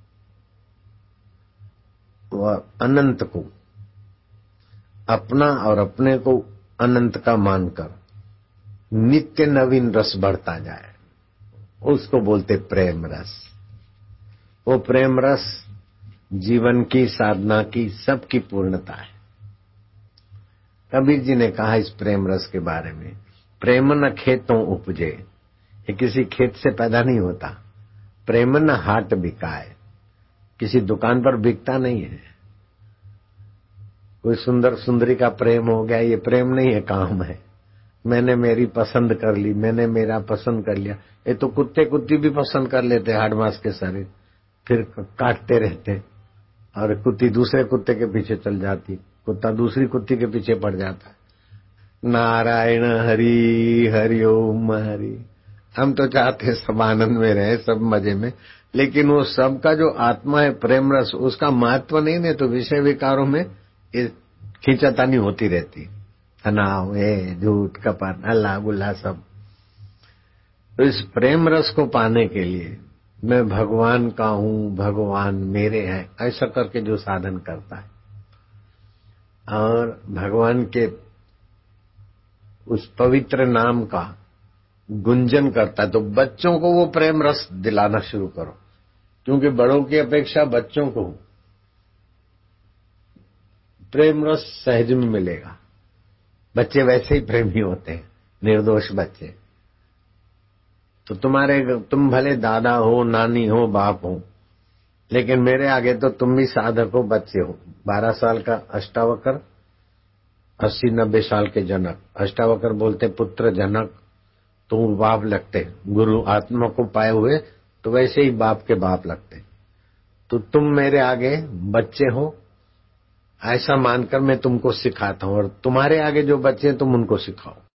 व अनंत को, अपना और अपने को अनंत का मानकर नित्य नवीन रस बढ़ता जाए, उसको बोलते प्रेम रस। वो प्रेम रस जीवन की, साधना की, सबकी पूर्णता है। कबीर जी ने कहा इस प्रेम रस के बारे में, प्रेम न खेतों उपजे, ये किसी खेत से पैदा नहीं होता। प्रेम न हाट बिकाए, किसी दुकान पर बिकता नहीं है। कोई सुंदर सुंदरी का प्रेम हो गया, ये प्रेम नहीं है, काम है। मैंने मेरी पसंद कर ली, मैंने मेरा पसंद कर लिया। ये तो कुत्ते कुत्ती भी पसंद कर लेते हाड़ मास के शरीर, फिर काटते रहते और कुत्ती दूसरे कुत्ते के पीछे चल जाती, कुत्ता दूसरी कुत्ती के पीछे पड़ जाता है। नारायण हरि हरि ओम हरि। हम तो चाहते हैं सब आनंद में रहे, सब मजे में, लेकिन वो सब का जो आत्मा है प्रेम रस, उसका महत्व नहीं ने तो विषय विकारों में खींचातानी होती रहती, तनाव, झूठ, कपट, हल्ला गुल्ला सब। तो इस प्रेम रस को पाने के लिए मैं भगवान का हूं, भगवान मेरे हैं, ऐसा करके जो साधन करता है और भगवान के उस पवित्र नाम का गुंजन करता है, तो बच्चों को वो प्रेम रस दिलाना शुरू करो, क्योंकि बड़ों की अपेक्षा बच्चों को प्रेम रस सहज में मिलेगा। बच्चे वैसे ही प्रेमी होते हैं, निर्दोष बच्चे। तो तुम भले दादा हो, नानी हो, बाप हो, लेकिन मेरे आगे तो तुम भी साधक हो, बच्चे हो। 12 साल का अष्टावकर, 80-90 साल के जनक। अष्टावकर बोलते पुत्र जनक, तो बाप लगते। गुरु आत्मा को पाए हुए तो वैसे ही बाप के बाप लगते। तो तुम मेरे आगे बच्चे हो, ऐसा मानकर मैं तुमको सिखाता हूं, और तुम्हारे आगे जो बच्चे हैं तुम उनको सिखाओ।